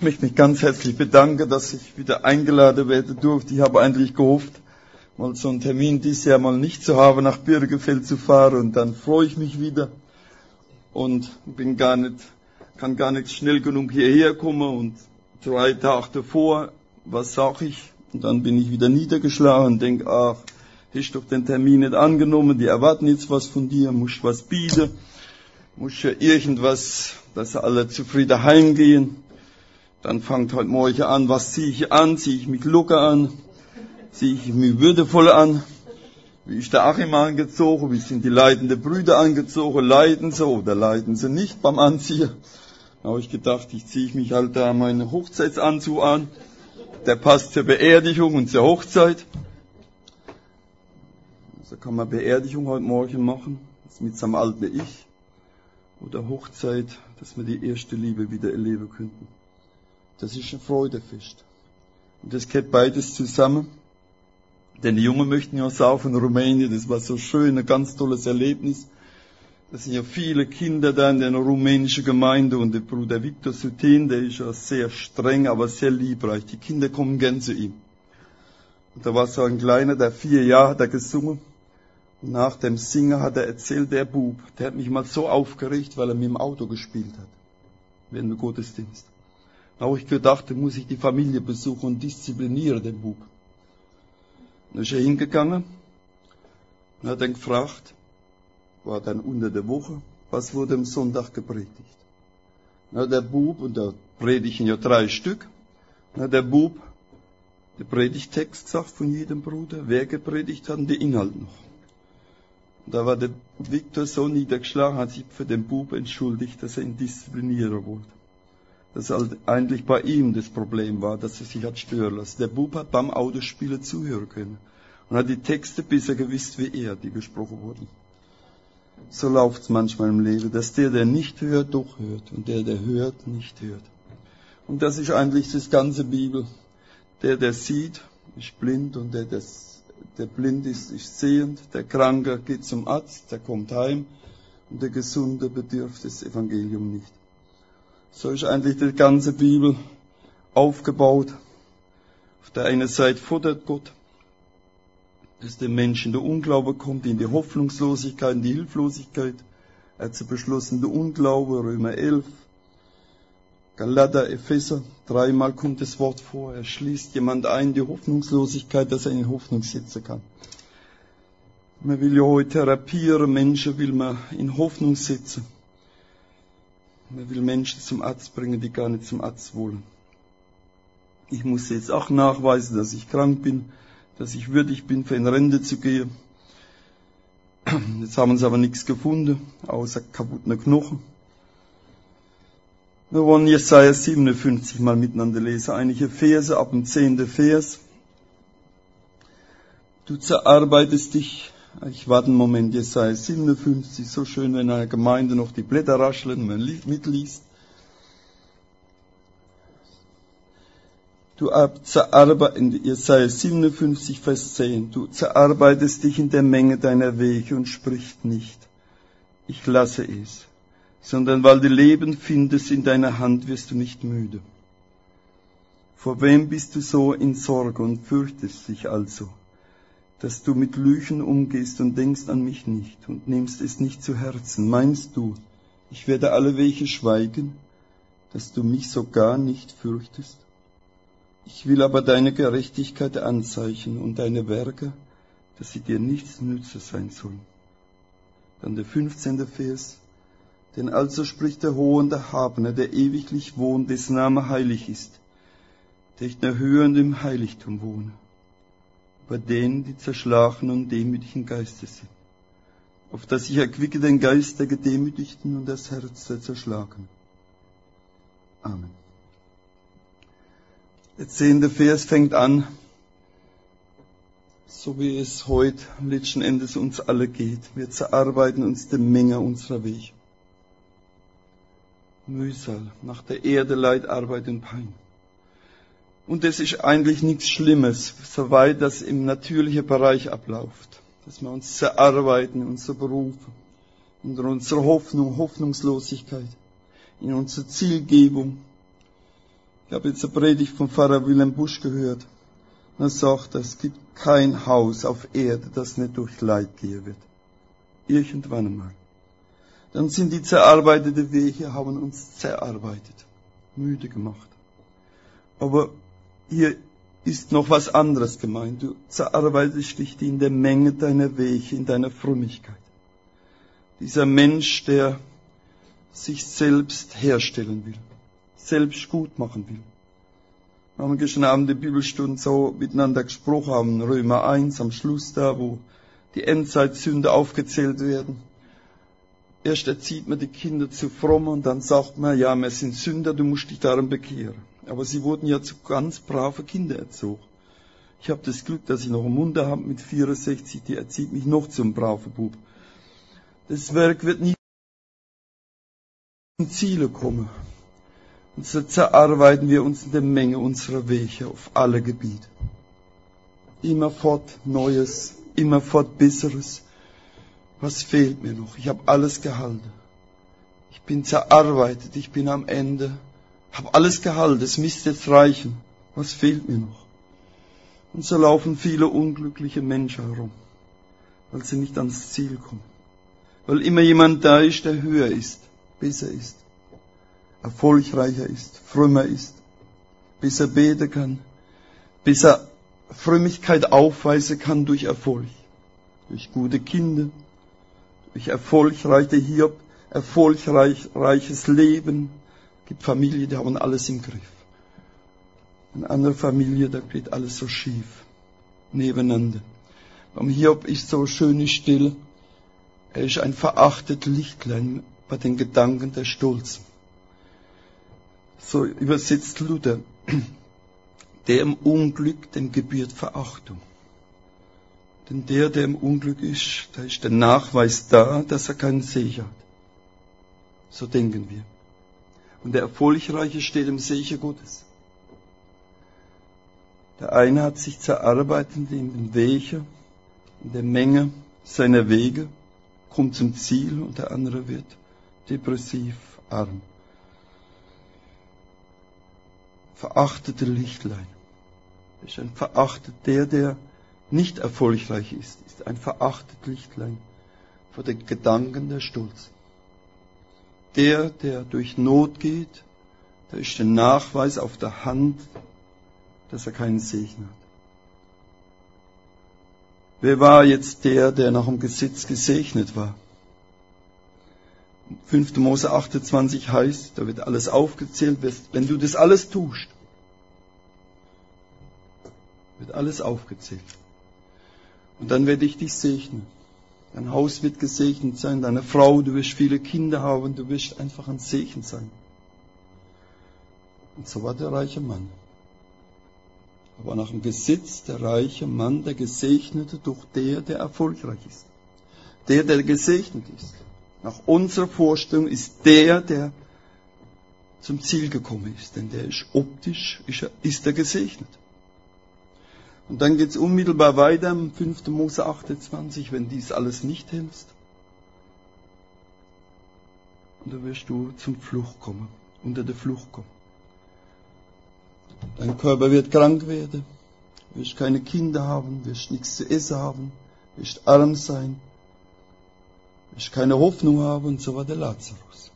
Ich möchte mich ganz herzlich bedanken, dass ich wieder eingeladen werden durfte. Ich habe eigentlich gehofft, mal so einen Termin dieses Jahr mal nicht zu haben, nach Birgefeld zu fahren, und dann freue ich mich wieder und kann gar nicht schnell genug hierher kommen, und 3 Tage davor, was sag ich? Und dann bin ich wieder niedergeschlagen und denke, ach, hast doch den Termin nicht angenommen, die erwarten jetzt was von dir, musst was bieten, musst ja irgendwas, dass alle zufrieden heimgehen. Dann fängt heute Morgen an, was ziehe ich an? Ziehe ich mich locker an? Ziehe ich mich würdevoll an? Wie ist der Achim angezogen? Wie sind die leitenden Brüder angezogen? Leiden sie oder leiden sie nicht beim Anziehen? Da habe ich gedacht, ich ziehe mich halt da meinen Hochzeitsanzug an. Der passt zur Beerdigung und zur Hochzeit. Also kann man Beerdigung heute Morgen machen, das mit seinem alten Ich. Oder Hochzeit, dass wir die erste Liebe wieder erleben könnten. Das ist ein Freudefest. Und das geht beides zusammen. Denn die Jungen möchten ja saufen in Rumänien, das war so schön, ein ganz tolles Erlebnis. Das sind ja viele Kinder da in der rumänischen Gemeinde, und der Bruder Viktor Sutin, der ist ja sehr streng, aber sehr liebreich. Die Kinder kommen gern zu ihm. Und da war so ein Kleiner, der 4 Jahre hat er gesungen. Und nach dem Singen hat er erzählt, der Bub, der hat mich mal so aufgeregt, weil er mir im Auto gespielt hat. Während dem Gottesdienst. Da habe ich gedacht, da muss ich die Familie besuchen und disziplinieren, den Bub. Dann ist er hingegangen und hat dann gefragt, war dann unter der Woche, was wurde am Sonntag gepredigt? Na, der Bub, und da predigen ja 3 Stück, na, der Bub, der Predigtext gesagt von jedem Bruder, wer gepredigt hat und der Inhalt noch. Und da war der Viktor so niedergeschlagen, hat sich für den Bub entschuldigt, dass er ihn disziplinieren wollte. Dass halt eigentlich bei ihm das Problem war, dass er sich hat stören lassen. Der Bub hat beim Autospielen zuhören können und hat die Texte besser gewusst wie er, die gesprochen wurden. So läuft's manchmal im Leben, dass der nicht hört, doch hört, und der hört, nicht hört. Und das ist eigentlich das ganze Bibel. Der sieht, ist blind, und der blind ist sehend. Der Kranke geht zum Arzt, der kommt heim, und der Gesunde bedürft das Evangelium nicht. So ist eigentlich die ganze Bibel aufgebaut. Auf der einen Seite fordert Gott, dass der Mensch in den Unglaube kommt, in die Hoffnungslosigkeit, in die Hilflosigkeit. Er hat beschlossen, der Unglaube, Römer 11, Galater, Epheser, 3-mal kommt das Wort vor. Er schließt jemand ein, die Hoffnungslosigkeit, dass er in Hoffnung setzen kann. Man will ja heute therapieren, Menschen will man in Hoffnung setzen. Man will Menschen zum Arzt bringen, die gar nicht zum Arzt wollen. Ich muss jetzt auch nachweisen, dass ich krank bin, dass ich würdig bin, für in Rente zu gehen. Jetzt haben sie aber nichts gefunden, außer kaputten Knochen. Wir wollen Jesaja 57 mal miteinander lesen, einige Verse ab dem 10. Vers. Du zerarbeitest dich. Ich warte einen Moment, Jesaja 57, so schön, wenn in einer Gemeinde noch die Blätter rascheln, man mitliest. Du zerarbeitest, Jesaja 57, Vers 10, du zerarbeitest dich in der Menge deiner Wege und sprichst nicht, ich lasse es, sondern weil du Leben findest in deiner Hand, wirst du nicht müde. Vor wem bist du so in Sorge und fürchtest dich also, dass du mit Lügen umgehst und denkst an mich nicht und nimmst es nicht zu Herzen? Meinst du, ich werde alle Wege schweigen, dass du mich so gar nicht fürchtest? Ich will aber deine Gerechtigkeit anzeichnen und deine Werke, dass sie dir nichts nütze sein sollen. Dann der 15. Vers. Denn also spricht der Hohe und Erhabene, der ewiglich wohnt, dessen Name heilig ist, der in der Höhe und im Heiligtum wohne, über denen, die zerschlagen und demütigen Geistes sind, auf dass ich erquicke den Geist der Gedemütigten und das Herz der Zerschlagenen. Amen. Der 10. Vers fängt an, so wie es heute letzten Endes uns alle geht. Wir zerarbeiten uns der Menge unserer Wege. Mühsal, nach der Erde Leid, Arbeit und Pein. Und das ist eigentlich nichts Schlimmes, soweit das im natürlichen Bereich abläuft. Dass wir uns zerarbeiten in unserer Berufe, in unserer Hoffnung, Hoffnungslosigkeit, in unserer Zielgebung. Ich habe jetzt eine Predigt von Pfarrer Wilhelm Busch gehört. Er sagt, es gibt kein Haus auf Erde, das nicht durch Leid gehen wird. Irgendwann einmal. Dann sind die zerarbeiteten Wege, haben uns zerarbeitet, müde gemacht. Aber hier ist noch was anderes gemeint. Du zerarbeitest dich in der Menge deiner Wege, in deiner Frömmigkeit. Dieser Mensch, der sich selbst herstellen will, selbst gut machen will. Wir haben gestern Abend die Bibelstunde so miteinander gesprochen haben, Römer 1 am Schluss da, wo die Endzeitsünde aufgezählt werden. Erst erzieht man die Kinder zu fromm und dann sagt man, ja, wir sind Sünder, du musst dich darum bekehren. Aber sie wurden ja zu ganz brave Kinder erzogen. Ich habe das Glück, dass ich noch einen Mutter habe mit 64, die erzieht mich noch zum braven Bub. Das Werk wird nie zum Ziele kommen. Und so zerarbeiten wir uns in der Menge unserer Wege auf alle Gebiete. Immerfort Neues, immerfort Besseres. Was fehlt mir noch? Ich habe alles gehalten. Ich bin zerarbeitet, ich bin am Ende. Habe alles gehalten, es müsste jetzt reichen. Was fehlt mir noch? Und so laufen viele unglückliche Menschen herum, weil sie nicht ans Ziel kommen. Weil immer jemand da ist, der höher ist, besser ist, erfolgreicher ist, frömmer ist, besser beten kann, besser Frömmigkeit aufweisen kann durch Erfolg, durch gute Kinder, durch erfolgreiches Leben. Es gibt Familien, die haben alles im Griff. Eine andere Familie, da geht alles so schief, nebeneinander. Beim Hiob ist so schöne Stille. Er ist ein verachtetes Lichtlein bei den Gedanken der Stolzen. So übersetzt Luther. Der im Unglück, dem gebührt Verachtung. Denn der im Unglück ist, da ist der Nachweis da, dass er keinen Segen hat. So denken wir. Und der Erfolgreiche steht im Segen Gottes. Der eine hat sich zerarbeitet in den Wegen, in der Menge seiner Wege, kommt zum Ziel und der andere wird depressiv, arm. Verachtete Lichtlein. Ist ein verachtet, der nicht erfolgreich ist ein verachtet Lichtlein vor den Gedanken der Stolz. Der durch Not geht, da ist der Nachweis auf der Hand, dass er keinen Segen hat. Wer war jetzt der nach dem Gesetz gesegnet war? 5. Mose 28 heißt, da wird alles aufgezählt, wenn du das alles tust, wird alles aufgezählt. Und dann werde ich dich segnen. Dein Haus wird gesegnet sein, deine Frau, du wirst viele Kinder haben, du wirst einfach ein Segen sein. Und so war der reiche Mann. Aber nach dem Gesetz der reiche Mann, der Gesegnete, durch der erfolgreich ist. Der gesegnet ist. Nach unserer Vorstellung ist der zum Ziel gekommen ist. Denn der ist optisch, ist er gesegnet. Und dann geht es unmittelbar weiter im 5. Mose 28, wenn dies alles nicht hältst. Und da wirst du zum Fluch kommen, unter der Flucht kommen. Dein Körper wird krank werden, wirst keine Kinder haben, wirst nichts zu essen haben, wirst arm sein, wirst keine Hoffnung haben, und so war der Lazarus.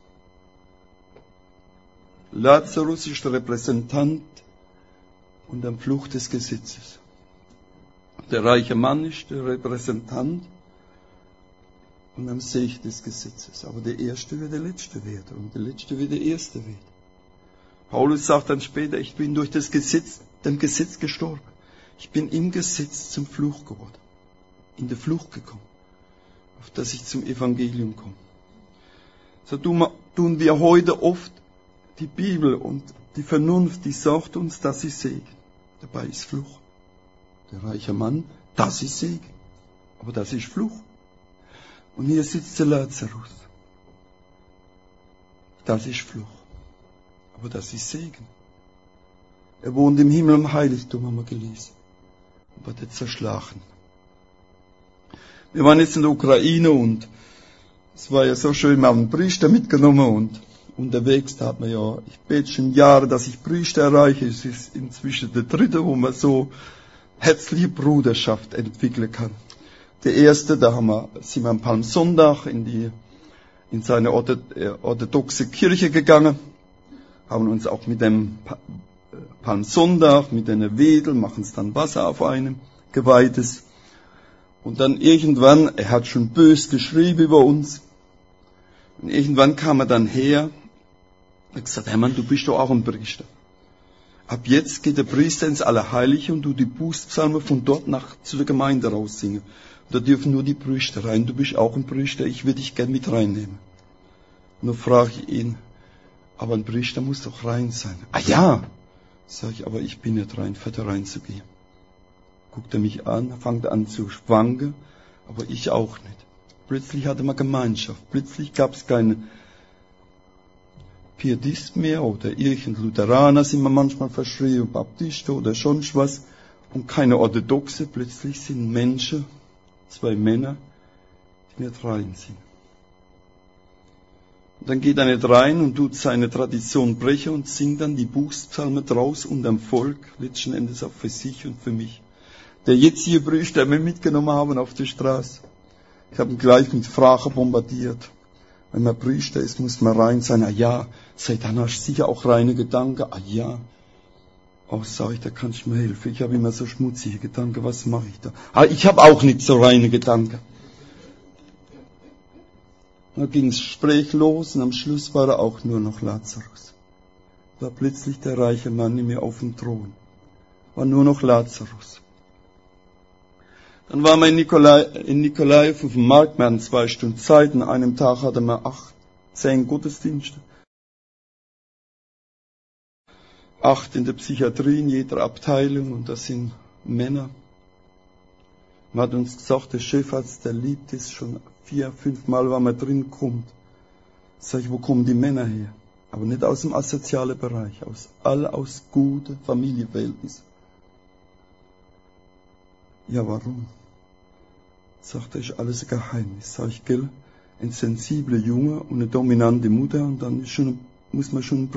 Lazarus ist der Repräsentant und am Fluch des Gesetzes. Der reiche Mann ist der Repräsentant und am Segen des Gesetzes. Aber der Erste wird der Letzte werden und der Letzte wird der Erste werden. Paulus sagt dann später, ich bin durch dem Gesetz gestorben. Ich bin im Gesetz zum Fluch geworden. In der Flucht gekommen. Auf dass ich zum Evangelium komme. So tun wir heute oft die Bibel und die Vernunft, die sagt uns, das ist Segen. Dabei ist Fluch. Der reiche Mann, das ist Segen. Aber das ist Fluch. Und hier sitzt der Lazarus. Das ist Fluch. Aber das ist Segen. Er wohnt im Himmel im Heiligtum, haben wir gelesen. Aber der zerschlagen. Wir waren jetzt in der Ukraine und es war ja so schön, wir haben einen Priester mitgenommen und unterwegs, da hat man ja, ich bete schon Jahre, dass ich Priester erreiche. Es ist inzwischen der dritte, wo man so herzliche Bruderschaft entwickeln kann. Der erste, sind wir am Palmsonntag in seine orthodoxe Kirche gegangen, haben uns auch mit dem Palmsonntag, mit einer Wedel, machen es dann Wasser auf einem geweihtes. Und dann irgendwann, er hat schon bös geschrieben über uns, und irgendwann kam er dann her, hat gesagt, Hermann, du bist doch auch ein Priester. Ab jetzt geht der Priester ins Allerheilige und du die Bußpsalme von dort zu der Gemeinde raussingen. Und da dürfen nur die Priester rein. Du bist auch ein Priester, ich würde dich gern mit reinnehmen. Und dann frage ich ihn, aber ein Priester muss doch rein sein. Ah ja, sage ich, aber ich bin nicht rein, für da reinzugehen. Guckt er mich an, fängt an zu schwanken, aber ich auch nicht. Plötzlich hatte man Gemeinschaft, plötzlich gab es keine Pietist mehr oder irgendein Lutheraner sind wir manchmal verschrieben, Baptisten oder sonst was und keine Orthodoxe. Plötzlich sind Menschen, 2 Männer, die nicht rein sind. Und dann geht er nicht rein und tut seine Tradition brechen und singt dann die Bußpsalme draus unterm Volk, letzten Endes auch für sich und für mich. Der jetzige Priester, der wir mitgenommen haben auf der Straße, ich habe ihn gleich mit Fragen bombardiert. Wenn man Priester ist, muss man rein sein. Ah ja, Satan hast sicher auch reine Gedanken. Ah ja. Oh, sag ich, da kann ich mir helfen. Ich habe immer so schmutzige Gedanken. Was mache ich da? Ah, ich habe auch nicht so reine Gedanken. Da ging das Gespräch los und am Schluss war er auch nur noch Lazarus. War plötzlich der reiche Mann nicht mehr auf dem Thron. War nur noch Lazarus. Dann waren wir in Nikolaev auf dem Markt, wir hatten 2 Stunden Zeit, an einem Tag hatten wir 10 Gottesdienste. 8 in der Psychiatrie, in jeder Abteilung, und das sind Männer. Man hat uns gesagt, der Chefarzt, der liebt es schon 4, 5 Mal, wenn man drin kommt. Sag ich, wo kommen die Männer her? Aber nicht aus dem asozialen Bereich, aus guten Familienverhältnissen. Ja, warum? Sagt er, ist alles ein Geheimnis. Sag ich, gell, ein sensibler Junge und eine dominante Mutter und dann muss man schon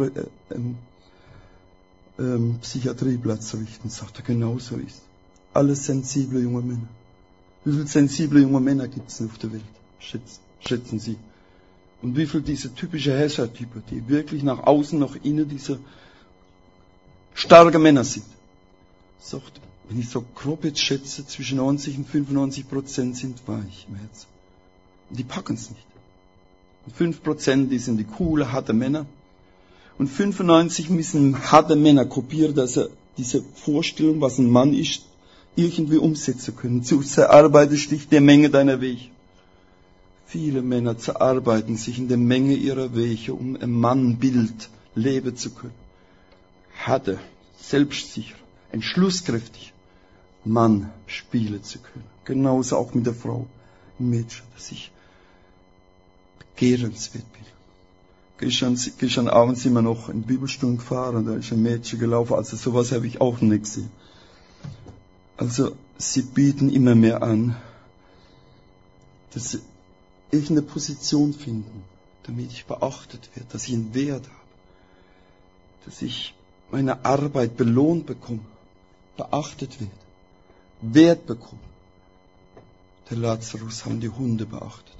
Psychiatrieplatz richten. Sagt er, genau so ist. Alles sensible junge Männer. Wie viele sensible junge Männer gibt es auf der Welt? Schätzen Sie. Und wie viele diese typische Herrschertypen, die wirklich nach außen, nach innen diese starke Männer sind. Sagt, wenn ich so grob jetzt schätze, zwischen 90 und 95% sind weich im Herzen. Und die packen es nicht. Und 5%, die sind die coole, harte Männer. Und 95 müssen harte Männer kopieren, dass er diese Vorstellung, was ein Mann ist, irgendwie umsetzen können. Zu zerarbeiten dich der Menge deiner Wege. Viele Männer zerarbeiten sich in der Menge ihrer Wege, um ein Mannbild leben zu können. Harte, selbstsicher, entschlusskräftig. Mann spielen zu können. Genauso auch mit der Frau, im Mädchen, dass ich begehrenswert bin. Gestern Abend sind wir noch in die Bibelstunde gefahren, da ist ein Mädchen gelaufen, also sowas habe ich auch nicht gesehen. Also sie bieten immer mehr an, dass sie irgendeine Position finden, damit ich beachtet werde, dass ich einen Wert habe, dass ich meine Arbeit belohnt bekomme, beachtet werde. Wert bekommen. Der Lazarus haben die Hunde beachtet.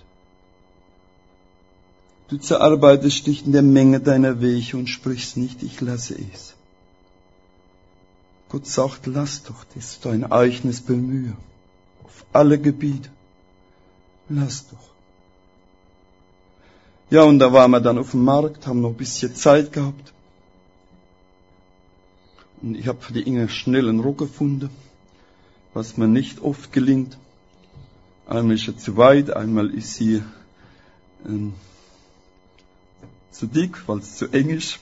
Du zerarbeitest dich in der Menge deiner Wege und sprichst nicht, ich lasse es. Gott sagt, lass doch das dein eigenes Bemühen. Auf alle Gebiete. Lass doch. Ja, und da waren wir dann auf dem Markt, haben noch ein bisschen Zeit gehabt. Und ich habe für die Inge schnell einen Rock gefunden, was mir nicht oft gelingt. Einmal ist sie zu weit, einmal ist sie zu dick, weil es zu eng ist.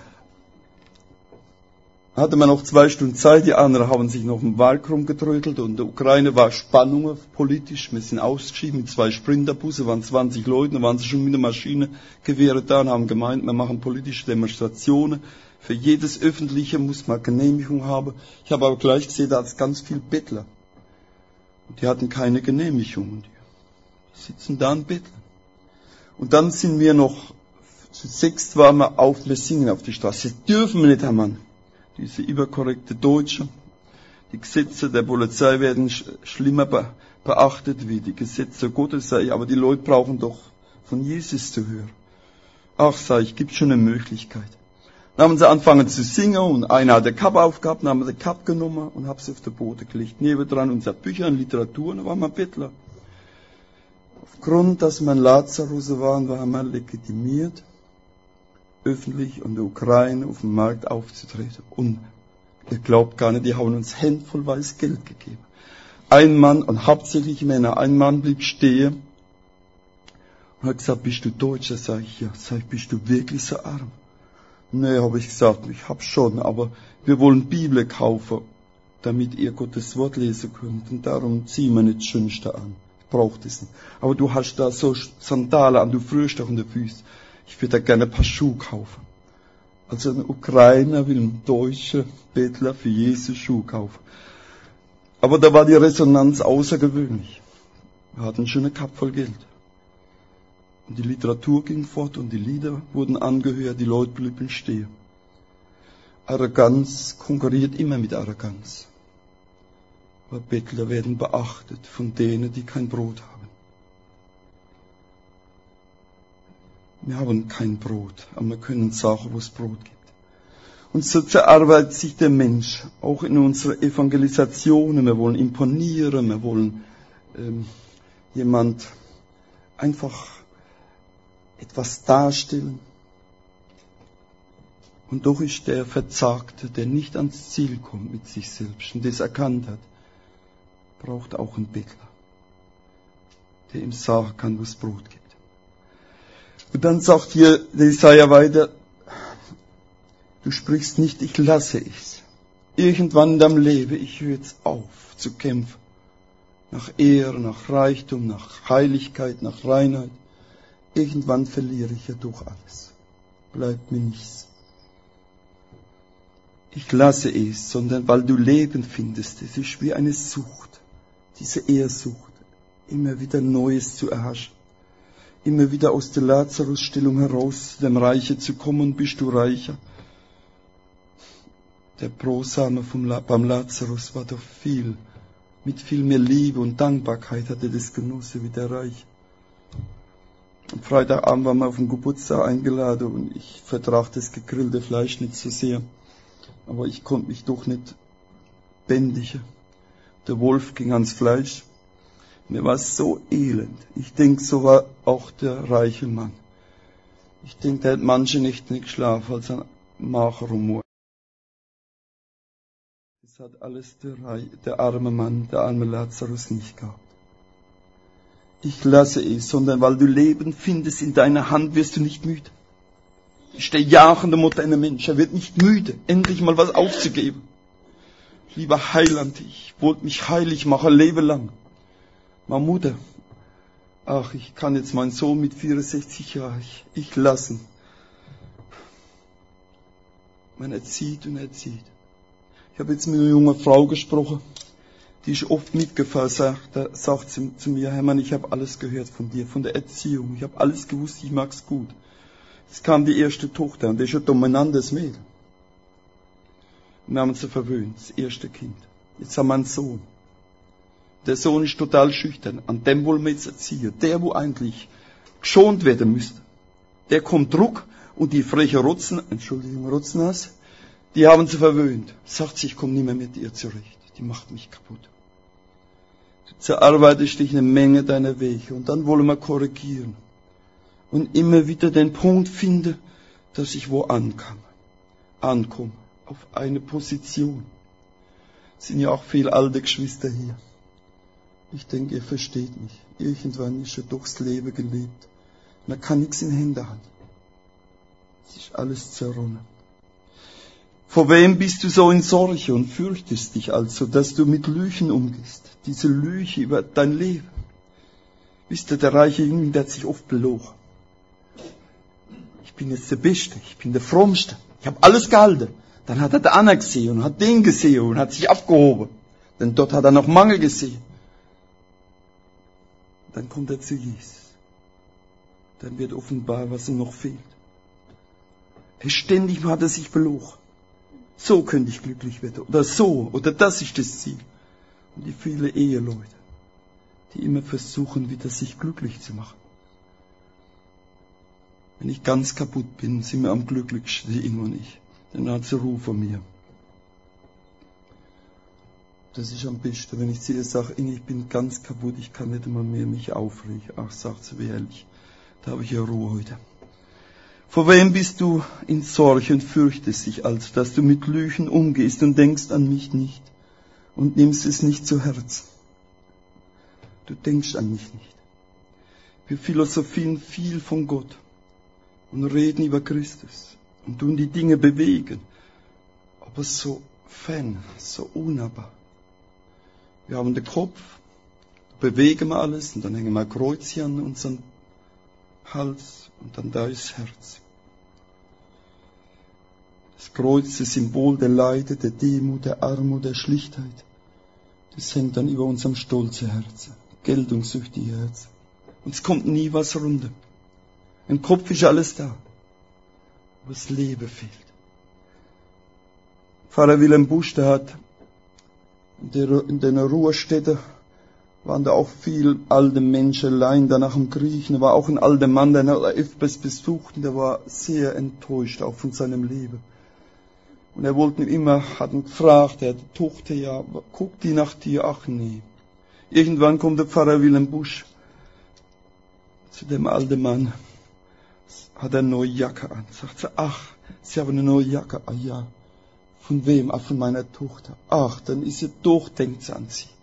Hatte man noch 2 Stunden Zeit, die anderen haben sich noch im Wald rumgetrödelt und in der Ukraine war Spannung politisch. Wir sind ausgeschieden mit 2 Sprinterbusse, waren 20 Leute, da waren sie schon mit der Maschinengewehre da und haben gemeint, wir machen politische Demonstrationen. Für jedes Öffentliche muss man Genehmigung haben. Ich habe aber gleich gesehen, da hat es ganz viel Bettler. Und die hatten keine Genehmigung. Die sitzen da und betteln. Und dann sind wir noch Zu 6 waren wir singen auf die Straße. Das dürfen wir nicht, Herr Mann. Diese überkorrekte Deutsche. Die Gesetze der Polizei werden schlimmer beachtet wie die Gesetze Gottes. Aber die Leute brauchen doch von Jesus zu hören. Ach, sag ich, gibt schon eine Möglichkeit. Dann haben sie angefangen zu singen und einer hat die Kappe aufgehabt, dann haben wir die Kappe genommen und haben sie auf den Boden gelegt. Nebendran unser Bücher und Literatur, und da waren wir Bettler. Aufgrund, dass wir ein Lazarus waren, waren wir legitimiert, öffentlich in der Ukraine auf dem Markt aufzutreten. Und ihr glaubt gar nicht, die haben uns händvollweise Geld gegeben. Ein Mann, und hauptsächlich Männer, ein Mann blieb stehen und hat gesagt, bist du Deutscher? Sag ich, ja. Sag ich, bist du wirklich so arm? Nee, habe ich gesagt, ich hab schon, aber wir wollen Bibel kaufen, damit ihr Gottes Wort lesen könnt. Und darum ziehen wir nicht das Schönste an. Ich brauche das nicht. Aber du hast da so Sandalen an, du frierst doch in den Füßen. Ich würde da gerne ein paar Schuhe kaufen. Also ein Ukrainer will einem deutschen Bettler für Jesus Schuhe kaufen. Aber da war die Resonanz außergewöhnlich. Wir hatten schon eine Kappe voll Geld. Und die Literatur ging fort und die Lieder wurden angehört, die Leute blieben stehen. Arroganz konkurriert immer mit Arroganz. Aber Bettler werden beachtet von denen, die kein Brot haben. Wir haben kein Brot, aber wir können sagen, wo es Brot gibt. Und so verarbeitet sich der Mensch, auch in unserer Evangelisation. Wir wollen imponieren, wir wollen jemand einfach etwas darstellen. Und doch ist der Verzagte, der nicht ans Ziel kommt mit sich selbst und das erkannt hat, braucht auch einen Bettler, der ihm sagen kann, wo es Brot gibt. Und dann sagt hier der Jesaja weiter, du sprichst nicht, ich lasse es. Irgendwann in deinem Leben, ich höre jetzt auf zu kämpfen. Nach Ehre, nach Reichtum, nach Heiligkeit, nach Reinheit. Irgendwann verliere ich ja doch alles. Bleibt mir nichts. Ich lasse es, sondern weil du Leben findest. Es ist wie eine Sucht, diese Ehrsucht, immer wieder Neues zu erhaschen. Immer wieder aus der Lazarus-Stellung heraus, dem Reiche zu kommen, bist du reicher. Der Brosamer beim Lazarus war doch mit viel mehr Liebe und Dankbarkeit hat er das genossen wie der Reiche. Am Freitagabend waren wir auf den Geburtstag eingeladen und ich vertrage das gegrillte Fleisch nicht so sehr. Aber ich konnte mich doch nicht bändigen. Der Wolf ging ans Fleisch. Mir war es so elend. Ich denke, so war auch der reiche Mann. Ich denke, der hat manche Nächte nicht geschlafen, als ein Magenrumor. Das hat alles der arme Mann, der arme Lazarus nicht gehabt. Ich lasse es, sondern weil du Leben findest in deiner Hand, wirst du nicht müde. Das ist der jagende moderne Mensch. Er wird nicht müde, endlich mal was aufzugeben. Lieber Heiland, ich wollte mich heilig machen, lebe lang. Meine Mutter, ach, ich kann jetzt meinen Sohn mit 64 Jahren, ich lassen. Man erzieht und erzieht. Ich habe jetzt mit einer jungen Frau gesprochen, die ist oft mitgefahren, sagt sie zu mir, Hermann, ich habe alles gehört von dir, von der Erziehung, ich habe alles gewusst, ich mag's gut. Jetzt kam die erste Tochter und das ist ein dominantes Mädel. Wir haben sie verwöhnt, das erste Kind. Jetzt haben wir einen Sohn. Der Sohn ist total schüchtern, an dem wollen wir jetzt erziehen. Der, wo eigentlich geschont werden müsste. Der kommt Druck und die freche Rotznase, die haben sie verwöhnt. Sagt sie, ich komme nicht mehr mit ihr zurecht. Die macht mich kaputt. Du zerarbeitest dich eine Menge deiner Wege und dann wollen wir korrigieren. Und immer wieder den Punkt finden, dass ich wo ankomme. Auf eine Position. Es sind ja auch viele alte Geschwister hier. Ich denke, ihr versteht mich. Irgendwann ist ja doch das Leben gelebt. Man kann nichts in Hände halten. Es ist alles zerronnen. Vor wem bist du so in Sorge und fürchtest dich also, dass du mit Lügen umgehst? Diese Lüge über dein Leben. Wisst ihr, der reiche Jüngling, der hat sich oft belogen. Ich bin jetzt der Beste, ich bin der Frommste. Ich habe alles gehalten. Dann hat er den anderen gesehen und hat den gesehen und hat sich abgehoben. Denn dort hat er noch Mangel gesehen. Dann kommt er zu Jesus. Dann wird offenbar, was ihm noch fehlt. Ständig hat er sich belogen. So könnte ich glücklich werden. Oder so. Oder das ist das Ziel. Und die vielen Eheleute, die immer versuchen, wieder sich glücklich zu machen. Wenn ich ganz kaputt bin, sind wir am glücklichsten, die Inge und ich. Dann hat sie Ruhe von mir. Das ist am besten, wenn ich zu ihr sage, Inge, ich bin ganz kaputt, ich kann nicht einmal mehr mich aufregen. Ach, sagt sie, wie ehrlich, da habe ich ja Ruhe heute. Vor wem bist du in Sorge und fürchtest dich, also, dass du mit Lügen umgehst und denkst an mich nicht und nimmst es nicht zu Herzen? Du denkst an mich nicht. Wir philosophieren viel von Gott und reden über Christus und tun die Dinge bewegen, aber so fern, so unnahbar. Wir haben den Kopf, bewegen wir alles und dann hängen wir ein Kreuz an unseren Hals und dann da ist das Herz. Das Kreuz, das Symbol der Leide, der Demut, der Armut, der Schlichtheit, das hängt dann über unserem stolzen Herzen, geltungssüchtigen Herzen. Und es kommt nie was runter. Im Kopf ist alles da, aber das Leben fehlt. Pfarrer Wilhelm Busch, der hat in den Ruhestätten waren da auch viel alte Menschen allein da nach dem Krieg. Da war auch ein alter Mann, der hat öfters besucht und der war sehr enttäuscht auch von seinem Leben. Und er wollte ihn immer, hat ihn gefragt, er hat die Tochter, ja, guckt die nach dir? Ach nee. Irgendwann kommt der Pfarrer Wilhelm Busch zu dem alten Mann, hat eine neue Jacke an. Sagt sie, ach, Sie haben eine neue Jacke. Ah ja. Von wem? Ah, von meiner Tochter. Ach, dann ist sie doch, denkt sie an sie.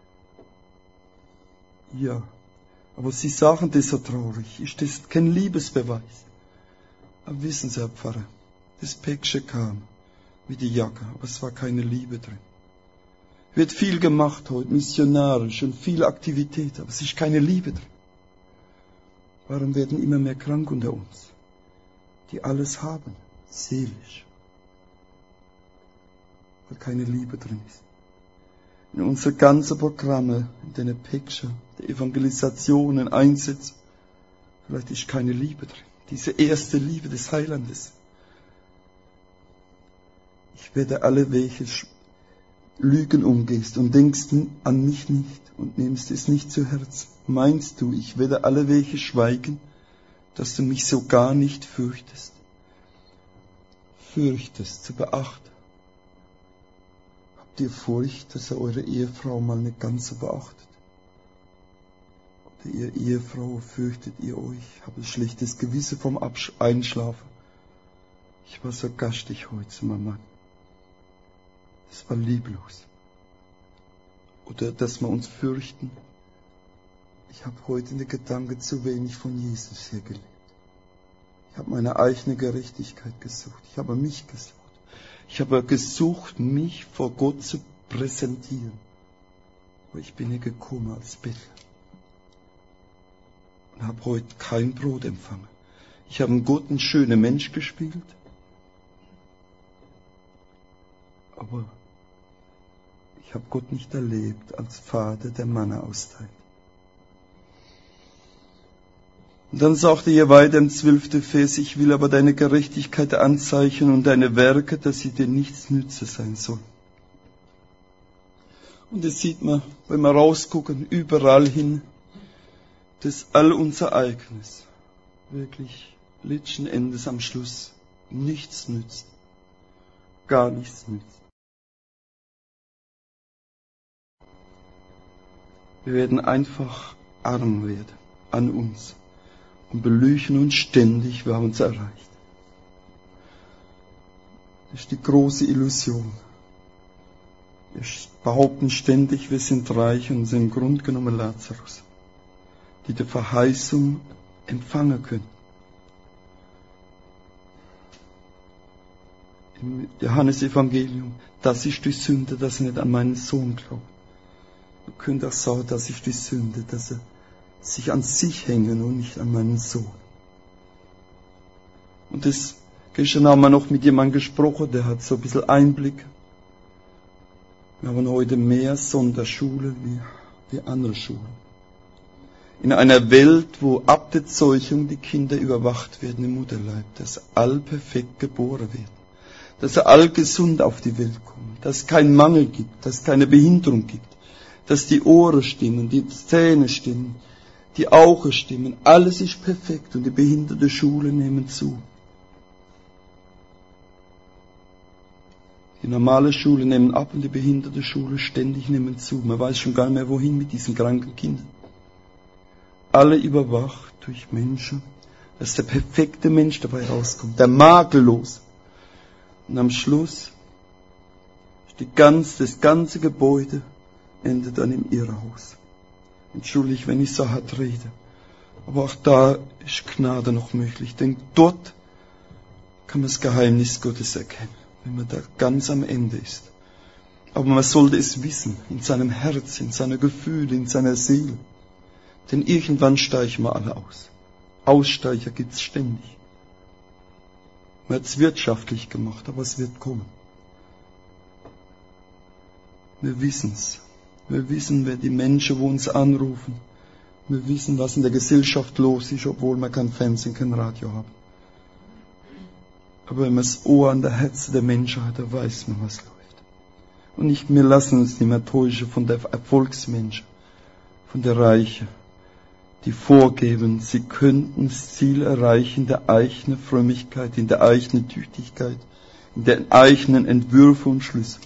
Ja, aber Sie sagen das so traurig. Ist das kein Liebesbeweis? Aber wissen Sie, Herr Pfarrer, das Päckchen kam wie die Jacke, aber es war keine Liebe drin. Wird viel gemacht heute, missionarisch und viel Aktivität, aber es ist keine Liebe drin. Warum werden immer mehr krank unter uns, die alles haben, seelisch, weil keine Liebe drin ist. In unsere ganzen Programme, in den Päckchen, die Evangelisationen, Einsätze, vielleicht ist keine Liebe drin. Diese erste Liebe des Heilandes. Ich werde alle Wege Lügen umgehst und denkst an mich nicht und nimmst es nicht zu Herzen. Meinst du, ich werde alle Wege schweigen, dass du mich so gar nicht fürchtest? Fürchtest zu beachten. Habt ihr Furcht, dass ihr eure Ehefrau mal nicht ganz so beachtet? Oder ihr Ehefrau, fürchtet ihr euch? Habt ein schlechtes Gewissen vom Einschlafen? Ich war so garstig heute zu meinem Mann. Das war lieblos. Oder dass wir uns fürchten. Ich habe heute in den Gedanken zu wenig von Jesus her gelebt. Ich habe meine eigene Gerechtigkeit gesucht. Ich habe mich gesucht. Ich habe gesucht, mich vor Gott zu präsentieren. Aber ich bin hier gekommen als Bettler. Und habe heute kein Brot empfangen. Ich habe Gott einen schönen Mensch gespielt. Aber ich habe Gott nicht erlebt als Vater, der Manna austeilt. Und dann sagte er weiter im 12. Vers, ich will aber deine Gerechtigkeit anzeichnen und deine Werke, dass sie dir nichts nütze sein sollen. Und das sieht man, wenn wir rausgucken, überall hin, dass all unser Eigenes wirklich letzten Endes am Schluss nichts nützt. Gar nichts nützt. Wir werden einfach arm werden an uns und belügen uns ständig, wir haben uns erreicht. Das ist die große Illusion. Wir behaupten ständig, wir sind reich und sind im Grunde genommen Lazarus, die die Verheißung empfangen können. Im Johannesevangelium, das ist die Sünde, dass ich nicht an meinen Sohn glaube. Du könntest auch sagen, das ist die Sünde, dass er sich an sich hängen und nicht an meinen Sohn. Und das, gestern haben wir noch mit jemandem gesprochen, der hat so ein bisschen Einblick. Wir haben heute mehr Sonderschule wie andere Schulen. In einer Welt, wo ab der Zeugung die Kinder überwacht werden im Mutterleib, dass all perfekt geboren werden, dass sie all gesund auf die Welt kommen, dass es keinen Mangel gibt, dass es keine Behinderung gibt, dass die Ohren stimmen, die Zähne stimmen, die Augen stimmen, alles ist perfekt und die behinderte Schule nehmen zu. Die normale Schule nehmen ab und die behinderte Schule ständig nehmen zu. Man weiß schon gar nicht mehr, wohin mit diesen kranken Kindern. Alle überwacht durch Menschen, dass der perfekte Mensch dabei rauskommt, der makellos. Und am Schluss, das ganze Gebäude endet dann im Irrhaus. Entschuldigt, wenn ich so hart rede. Aber auch da ist Gnade noch möglich, denn dort kann man das Geheimnis Gottes erkennen, wenn man da ganz am Ende ist. Aber man sollte es wissen, in seinem Herz, in seiner Gefühle, in seiner Seele. Denn irgendwann steigen wir alle aus. Aussteiger gibt's ständig. Man hat's wirtschaftlich gemacht, aber es wird kommen. Wir wissen's. Wir wissen, wer die Menschen, wo uns anrufen. Wir wissen, was in der Gesellschaft los ist, obwohl wir kein Fernsehen, kein Radio haben. Aber wenn man das Ohr an der Herzen der Menschen hat, dann weiß man, was läuft. Und wir lassen uns nicht mehr täuschen von der Erfolgsmenschen, von der Reichen, die vorgeben, sie könnten das Ziel erreichen in der eigenen Frömmigkeit, in der eigenen Tüchtigkeit, in den eigenen Entwürfen und Schlüssen.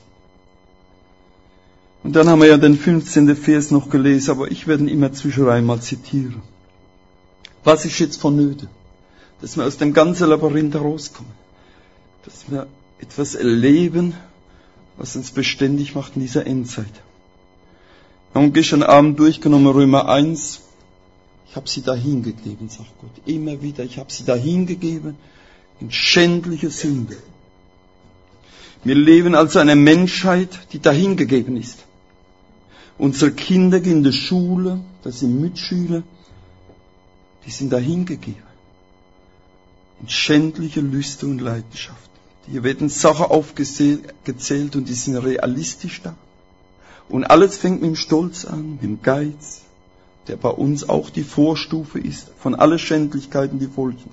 Und dann haben wir ja den 15. Vers noch gelesen, aber ich werde ihn immer zwischendurch mal zitieren. Was ist jetzt vonnöten? Dass wir aus dem ganzen Labyrinth herauskommen. Dass wir etwas erleben, was uns beständig macht in dieser Endzeit. Wir haben gestern Abend durchgenommen Römer 1. Ich habe sie dahin gegeben, sagt Gott. Immer wieder, ich habe sie dahin gegeben in schändliche Sünde. Wir leben also eine Menschheit, die dahingegeben ist. Unsere Kinder gehen in die Schule, das sind Mitschüler, die sind dahingegeben. In schändliche Lüste und Leidenschaften. Hier werden Sachen aufgezählt und die sind realistisch da. Und alles fängt mit dem Stolz an, mit dem Geiz, der bei uns auch die Vorstufe ist, von allen Schändlichkeiten, die folgen.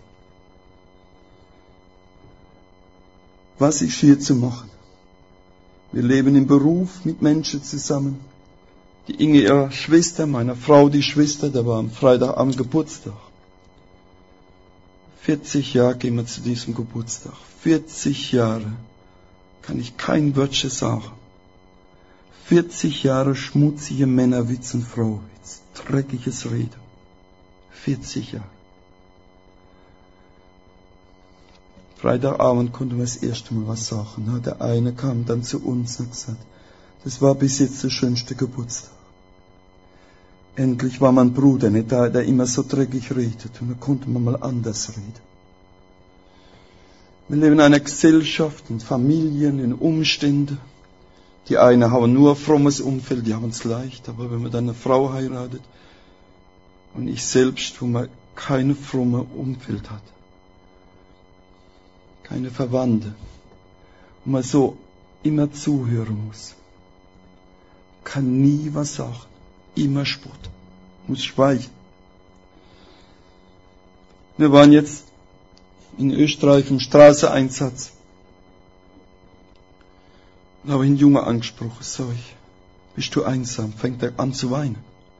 Was ist hier zu machen? Wir leben im Beruf mit Menschen zusammen. Die Inge, ihre Schwester, meiner Frau, die Schwester, der war am Freitag am Geburtstag. 40 Jahre gehen wir zu diesem Geburtstag. 40 Jahre kann ich kein Wörtchen sagen. 40 Jahre schmutzige Männerwitz und Frauwitz. Dreckiges Reden. 40 Jahre. Freitagabend konnten wir das erste Mal was sagen. Der eine kam dann zu uns und hat gesagt, das war bis jetzt der schönste Geburtstag. Endlich war mein Bruder nicht da, der immer so dreckig redet. Und da konnte man mal anders reden. Wir leben in einer Gesellschaft, in Familien, in Umständen. Die einen haben nur ein frommes Umfeld, die haben es leicht. Aber wenn man dann eine Frau heiratet und ich selbst, wo man keine fromme Umfeld hat, keine Verwandte, wo man so immer zuhören muss, kann nie was sagen, immer Spott, muss schweigen. Wir waren jetzt in Österreich im Straßeneinsatz. Da habe ich einen Jungen angesprochen, sag ich, bist du einsam? Fängt er an zu weinen.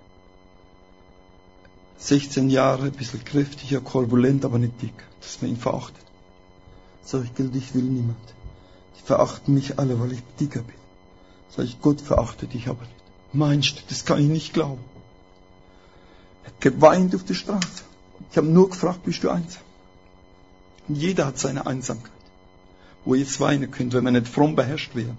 16 Jahre, ein bisschen kräftiger, korpulent, aber nicht dick, dass man ihn verachtet. Sag ich, dich will niemand. Die verachten mich alle, weil ich dicker bin. Sag ich, Gott verachtet dich aber nicht. Meinst du, das kann ich nicht glauben. Er hat geweint auf der Straße. Ich habe nur gefragt, bist du einsam? Und jeder hat seine Einsamkeit. Wo ihr jetzt weinen könnt, wenn man nicht fromm beherrscht wäre.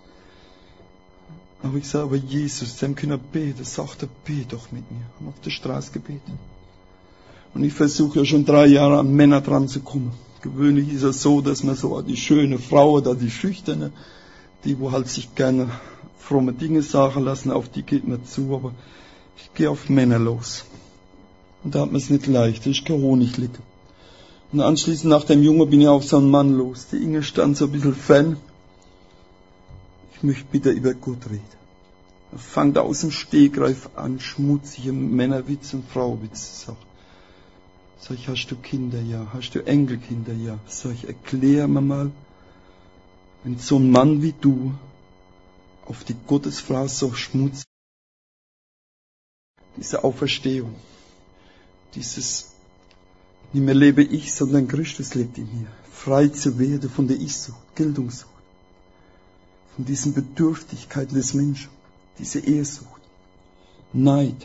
Aber ich sage, aber Jesus, dem können beten. Sagt er, bet doch mit mir. Haben auf der Straße gebetet. Und ich versuche ja schon 3 Jahre an Männer dran zu kommen. Gewöhnlich ist es so, dass man so die schöne Frau oder die Schüchterne, die wo halt sich gerne fromme Dinge sagen lassen, auf die geht man zu, aber ich gehe auf Männer los. Und da hat man es nicht leicht, das ist kein Honiglicke. Und anschließend nach dem Jungen bin ich auf so einen Mann los. Die Inge stand so ein bisschen fern. Ich möchte bitte über Gott reden. Er fängt aus dem Stegreif an, schmutzige Männerwitz und Frauwitz zu sagen. Sag ich, hast du Kinder? Ja. Hast du Enkelkinder? Ja. Sag ich, erklär mir mal, wenn so ein Mann wie du auf die Gottesfrau so schmutzig, diese Auferstehung, dieses, nicht mehr lebe ich, sondern Christus lebt in mir, frei zu werden von der Ich-Sucht, Geltungssucht, von diesen Bedürftigkeiten des Menschen, diese Ehesucht, Neid.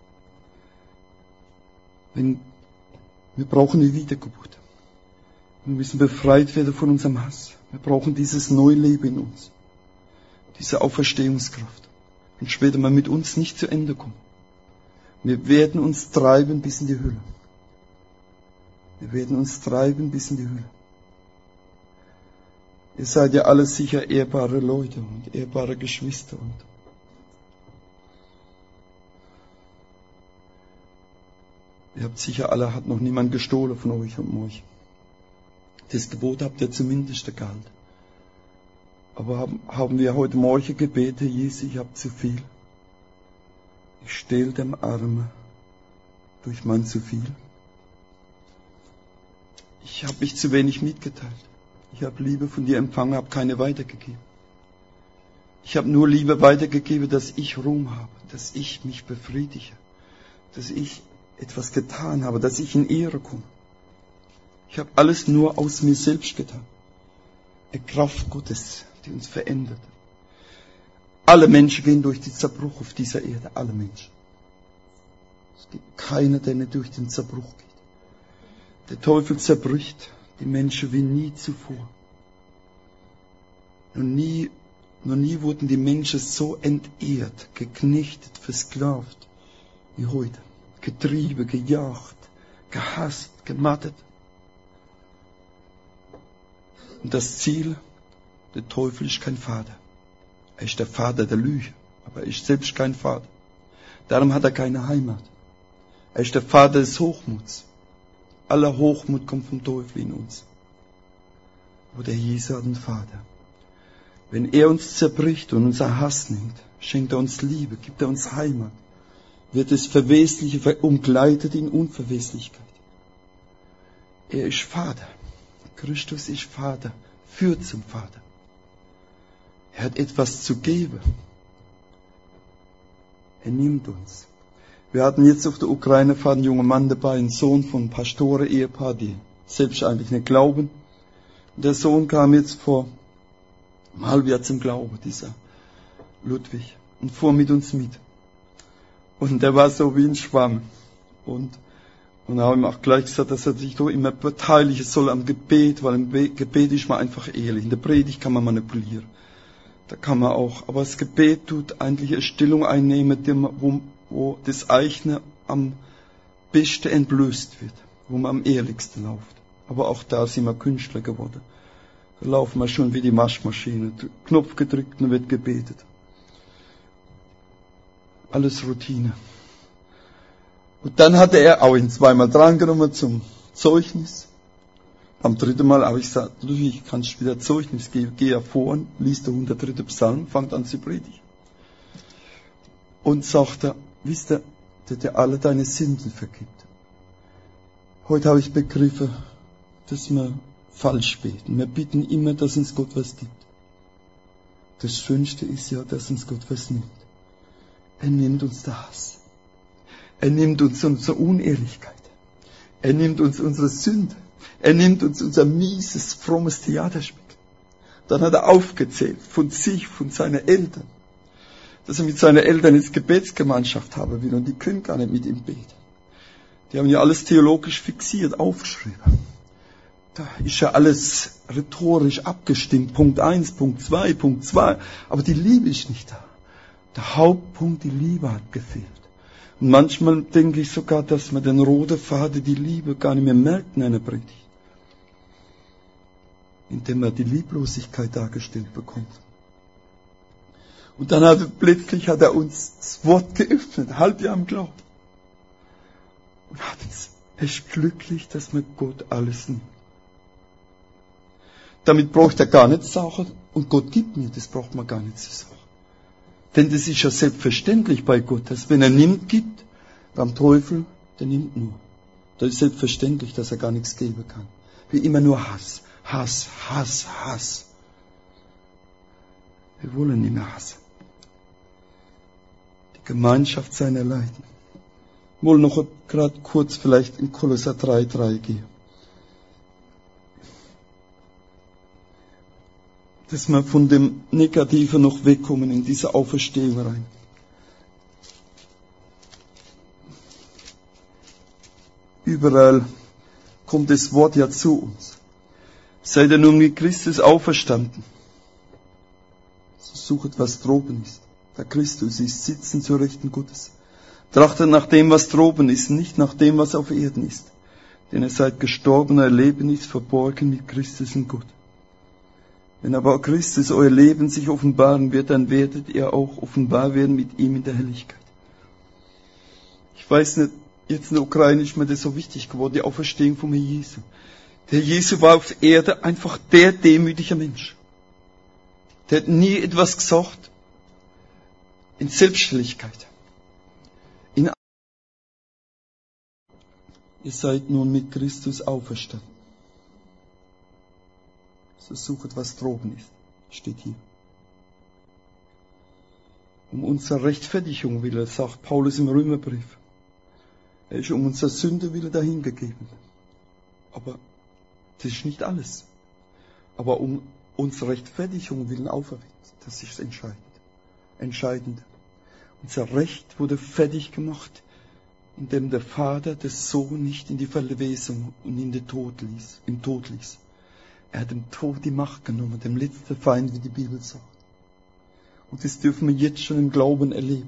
Wir brauchen eine Wiedergeburt. Wir müssen befreit werden von unserem Hass. Wir brauchen dieses neue Leben in uns. Diese Auferstehungskraft. Sonst werden wir mit uns nicht zu Ende kommen. Wir werden uns treiben bis in die Hölle. Wir werden uns treiben bis in die Hölle. Ihr seid ja alle sicher ehrbare Leute und ehrbare Geschwister. Und ihr habt sicher alle, hat noch niemand gestohlen von euch und euch. Das Gebot habt ihr zumindest gehalten. Aber haben wir heute Morgen gebetet, Jesus, ich habe zu viel. Ich stehle dem Armen durch mein zu viel. Ich habe mich zu wenig mitgeteilt. Ich habe Liebe von dir empfangen, habe keine weitergegeben. Ich habe nur Liebe weitergegeben, dass ich Ruhm habe, dass ich mich befriedige, dass ich etwas getan habe, dass ich in Ehre komme. Ich habe alles nur aus mir selbst getan. Eine Kraft Gottes, die uns verändert. Alle Menschen gehen durch den Zerbruch auf dieser Erde, alle Menschen. Es gibt keiner, der nicht durch den Zerbruch geht. Der Teufel zerbricht die Menschen wie nie zuvor. Noch nie wurden die Menschen so entehrt, geknechtet, versklavt wie heute. Getrieben, gejagt, gehasst, gemattet. Und das Ziel, der Teufel ist kein Vater. Er ist der Vater der Lüge, aber er ist selbst kein Vater. Darum hat er keine Heimat. Er ist der Vater des Hochmuts. Aller Hochmut kommt vom Teufel in uns. Aber der Jesus hat einen Vater. Wenn er uns zerbricht und unser Hass nimmt, schenkt er uns Liebe, gibt er uns Heimat, wird das Verwesliche umgleitet in Unverweslichkeit. Er ist Vater. Christus ist Vater, führt zum Vater. Er hat etwas zu geben. Er nimmt uns. Wir hatten jetzt auf der Ukraine-Fahrt einen jungen Mann dabei, einen Sohn von einem Pastoren-Ehepaar, die selbst eigentlich nicht glauben. Und der Sohn kam jetzt vor einem halben Jahr zum Glauben, dieser Ludwig, und fuhr mit uns mit. Und der war so wie ein Schwamm. Und habe ihm auch gleich gesagt, dass er sich doch immer beteiligen soll am Gebet, weil im Gebet ist man einfach ehrlich. In der Predigt kann man manipulieren. Da kann man auch. Aber das Gebet tut eigentlich eine Stellung einnehmen, wo das eigene am besten entblößt wird, wo man am ehrlichsten läuft. Aber auch da sind wir Künstler geworden. Da laufen wir schon wie die Marschmaschine. Knopf gedrückt und wird gebetet. Alles Routine. Und dann hatte er auch ihn zweimal drangenommen zum Zeugnis. Am dritten Mal habe ich gesagt, Ludwig, kannst du wieder Zeugnis geben? Geh ja vor und liest der 103. Psalm, fangt an zu predigen. Und sagte, wisst ihr, dass er alle deine Sünden vergibt. Heute habe ich begriffen, dass wir falsch beten. Wir bitten immer, dass uns Gott was gibt. Das Schönste ist ja, dass uns Gott was nimmt. Er nimmt uns den Hass. Er nimmt uns unsere Unehrlichkeit. Er nimmt uns unsere Sünde. Er nimmt uns unser mieses, frommes Theaterspiel. Dann hat er aufgezählt von sich, von seinen Eltern, dass er mit seinen Eltern jetzt Gebetsgemeinschaft haben will und die können gar nicht mit ihm beten. Die haben ja alles theologisch fixiert, aufgeschrieben. Da ist ja alles rhetorisch abgestimmt. Punkt 1, Punkt 2, Punkt 2. Aber die Liebe ist nicht da. Der Hauptpunkt, die Liebe hat gefehlt. Und manchmal denke ich sogar, dass man den roten Faden, die Liebe, gar nicht mehr merkt in einer Predigt. Indem man die Lieblosigkeit dargestellt bekommt. Und dann plötzlich hat er uns das Wort geöffnet, halb Jahr im Glauben. Und hat uns echt glücklich, dass man Gott alles nimmt. Damit braucht er gar nicht sagen, und Gott gibt mir, das braucht man gar nicht zu sagen. Denn das ist ja selbstverständlich bei Gott, dass wenn er nimmt, gibt, beim Teufel, der nimmt nur. Das ist selbstverständlich, dass er gar nichts geben kann. Wie immer nur Hass, Hass, Hass, Hass. Wir wollen nicht mehr hassen. Die Gemeinschaft seiner Leiden. Ich wollte noch gerade kurz vielleicht in Kolosser 3,3 gehen. Dass wir von dem Negativen noch wegkommen in diese Auferstehung rein. Überall kommt das Wort ja zu uns. Seid ihr nun mit Christus auferstanden? So sucht, was droben ist. Da Christus ist, sitzen zur Rechten Gottes. Trachtet nach dem, was droben ist, nicht nach dem, was auf Erden ist. Denn ihr seid gestorben, euer Leben ist verborgen mit Christus in Gott. Wenn aber Christus euer Leben sich offenbaren wird, dann werdet ihr auch offenbar werden mit ihm in der Herrlichkeit. Ich weiß nicht, jetzt in der Ukraine ist mir das so wichtig geworden, die Auferstehung vom Herrn Jesu. Der Jesu war auf Erde einfach der demütige Mensch. Der hat nie etwas gesagt in Selbstständigkeit. Ihr seid nun mit Christus auferstanden. So sucht, was droben ist, steht hier. Um unsere Rechtfertigung willen, sagt Paulus im Römerbrief. Er ist um unsere Sünde willen dahingegeben. Aber das ist nicht alles. Aber um unsere Rechtfertigung willen auferweckt. Das ist entscheidend. Unser Recht wurde fertig gemacht, indem der Vater des Sohn nicht in die Verwesung und in den Tod ließ. Er hat dem Tod die Macht genommen, dem letzten Feind, wie die Bibel sagt. Und das dürfen wir jetzt schon im Glauben erleben.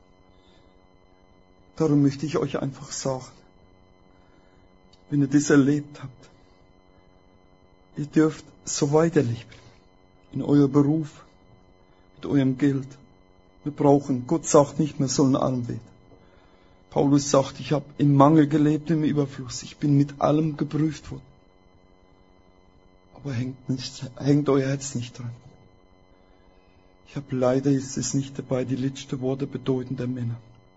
Darum möchte ich euch einfach sagen, wenn ihr das erlebt habt, ihr dürft so weiterleben. In euer Beruf, mit eurem Geld. Wir brauchen, Gott sagt nicht, wir sollen arm werden. Paulus sagt, ich habe im Mangel gelebt, im Überfluss. Ich bin mit allem geprüft worden. Aber hängt euer Herz nicht dran. Ich habe leider, ist es nicht dabei, die letzten Worte bedeutender Männer.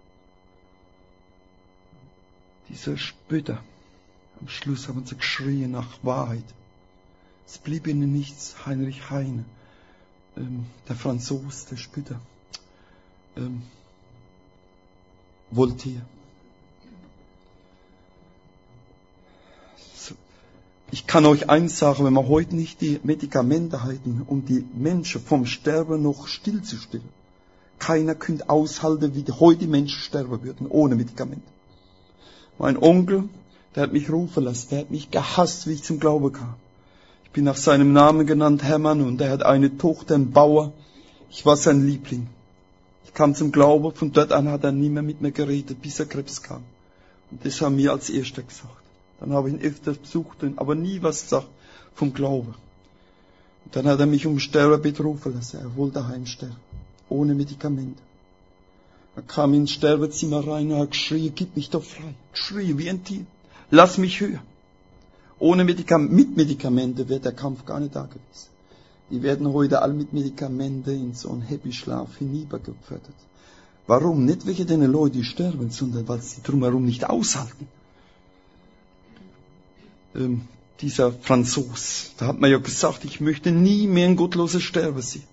Dieser Spötter, am Schluss haben sie geschrien nach Wahrheit. Es blieb ihnen nichts. Heinrich Heine, der Franzose, der Spötter, Voltaire. Ich kann euch eins sagen, wenn wir heute nicht die Medikamente halten, um die Menschen vom Sterben noch stillzustellen. Keiner könnte aushalten, wie heute die Menschen sterben würden, ohne Medikamente. Mein Onkel, der hat mich rufen lassen, der hat mich gehasst, wie ich zum Glauben kam. Ich bin nach seinem Namen genannt, Hermann, und er hat eine Tochter, einen Bauer. Ich war sein Liebling. Ich kam zum Glauben, von dort an hat er nie mehr mit mir geredet, bis er Krebs kam. Und das haben wir als Erster gesagt. Dann habe ich ihn öfter besucht, aber nie was gesagt vom Glauben. Und dann hat er mich um Sterbebett rufen lassen. Er wollte heimsterben, ohne Medikamente. Er kam ins Sterbezimmer rein und hat geschrien, gib mich doch frei. Geschrien wie ein Tier. Lass mich höher. Mit Medikamente wäre der Kampf gar nicht da gewesen. Die werden heute alle mit Medikamenten in so einen Happy-Schlaf hinübergepfördert. Warum? Nicht wegen den Leuten, die sterben, sondern weil sie drumherum nicht aushalten. Dieser Franzos, da hat man ja gesagt, ich möchte nie mehr ein gottloses Sterben sehen.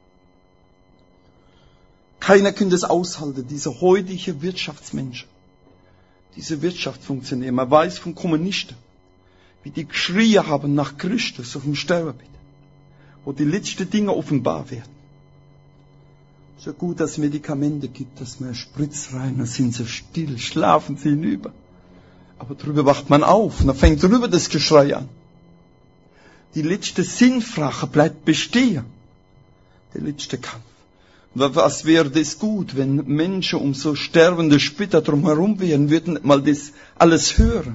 Keiner könnte es aushalten, diese heutige Wirtschaftsmenschen, diese Wirtschaftsfunktionäre. Man weiß von Kommunisten, wie die geschrien haben nach Christus auf dem Sterbebett, wo die letzten Dinge offenbar werden. Es ist ja gut, dass es Medikamente gibt, dass man spritzt rein, dann sind sie still, schlafen sie hinüber. Aber drüber wacht man auf und dann fängt drüber das Geschrei an. Die letzte Sinnfrage bleibt bestehen. Der letzte Kampf. Und was wäre das gut, wenn Menschen um so sterbende Spötter drumherum wären, würden mal das alles hören.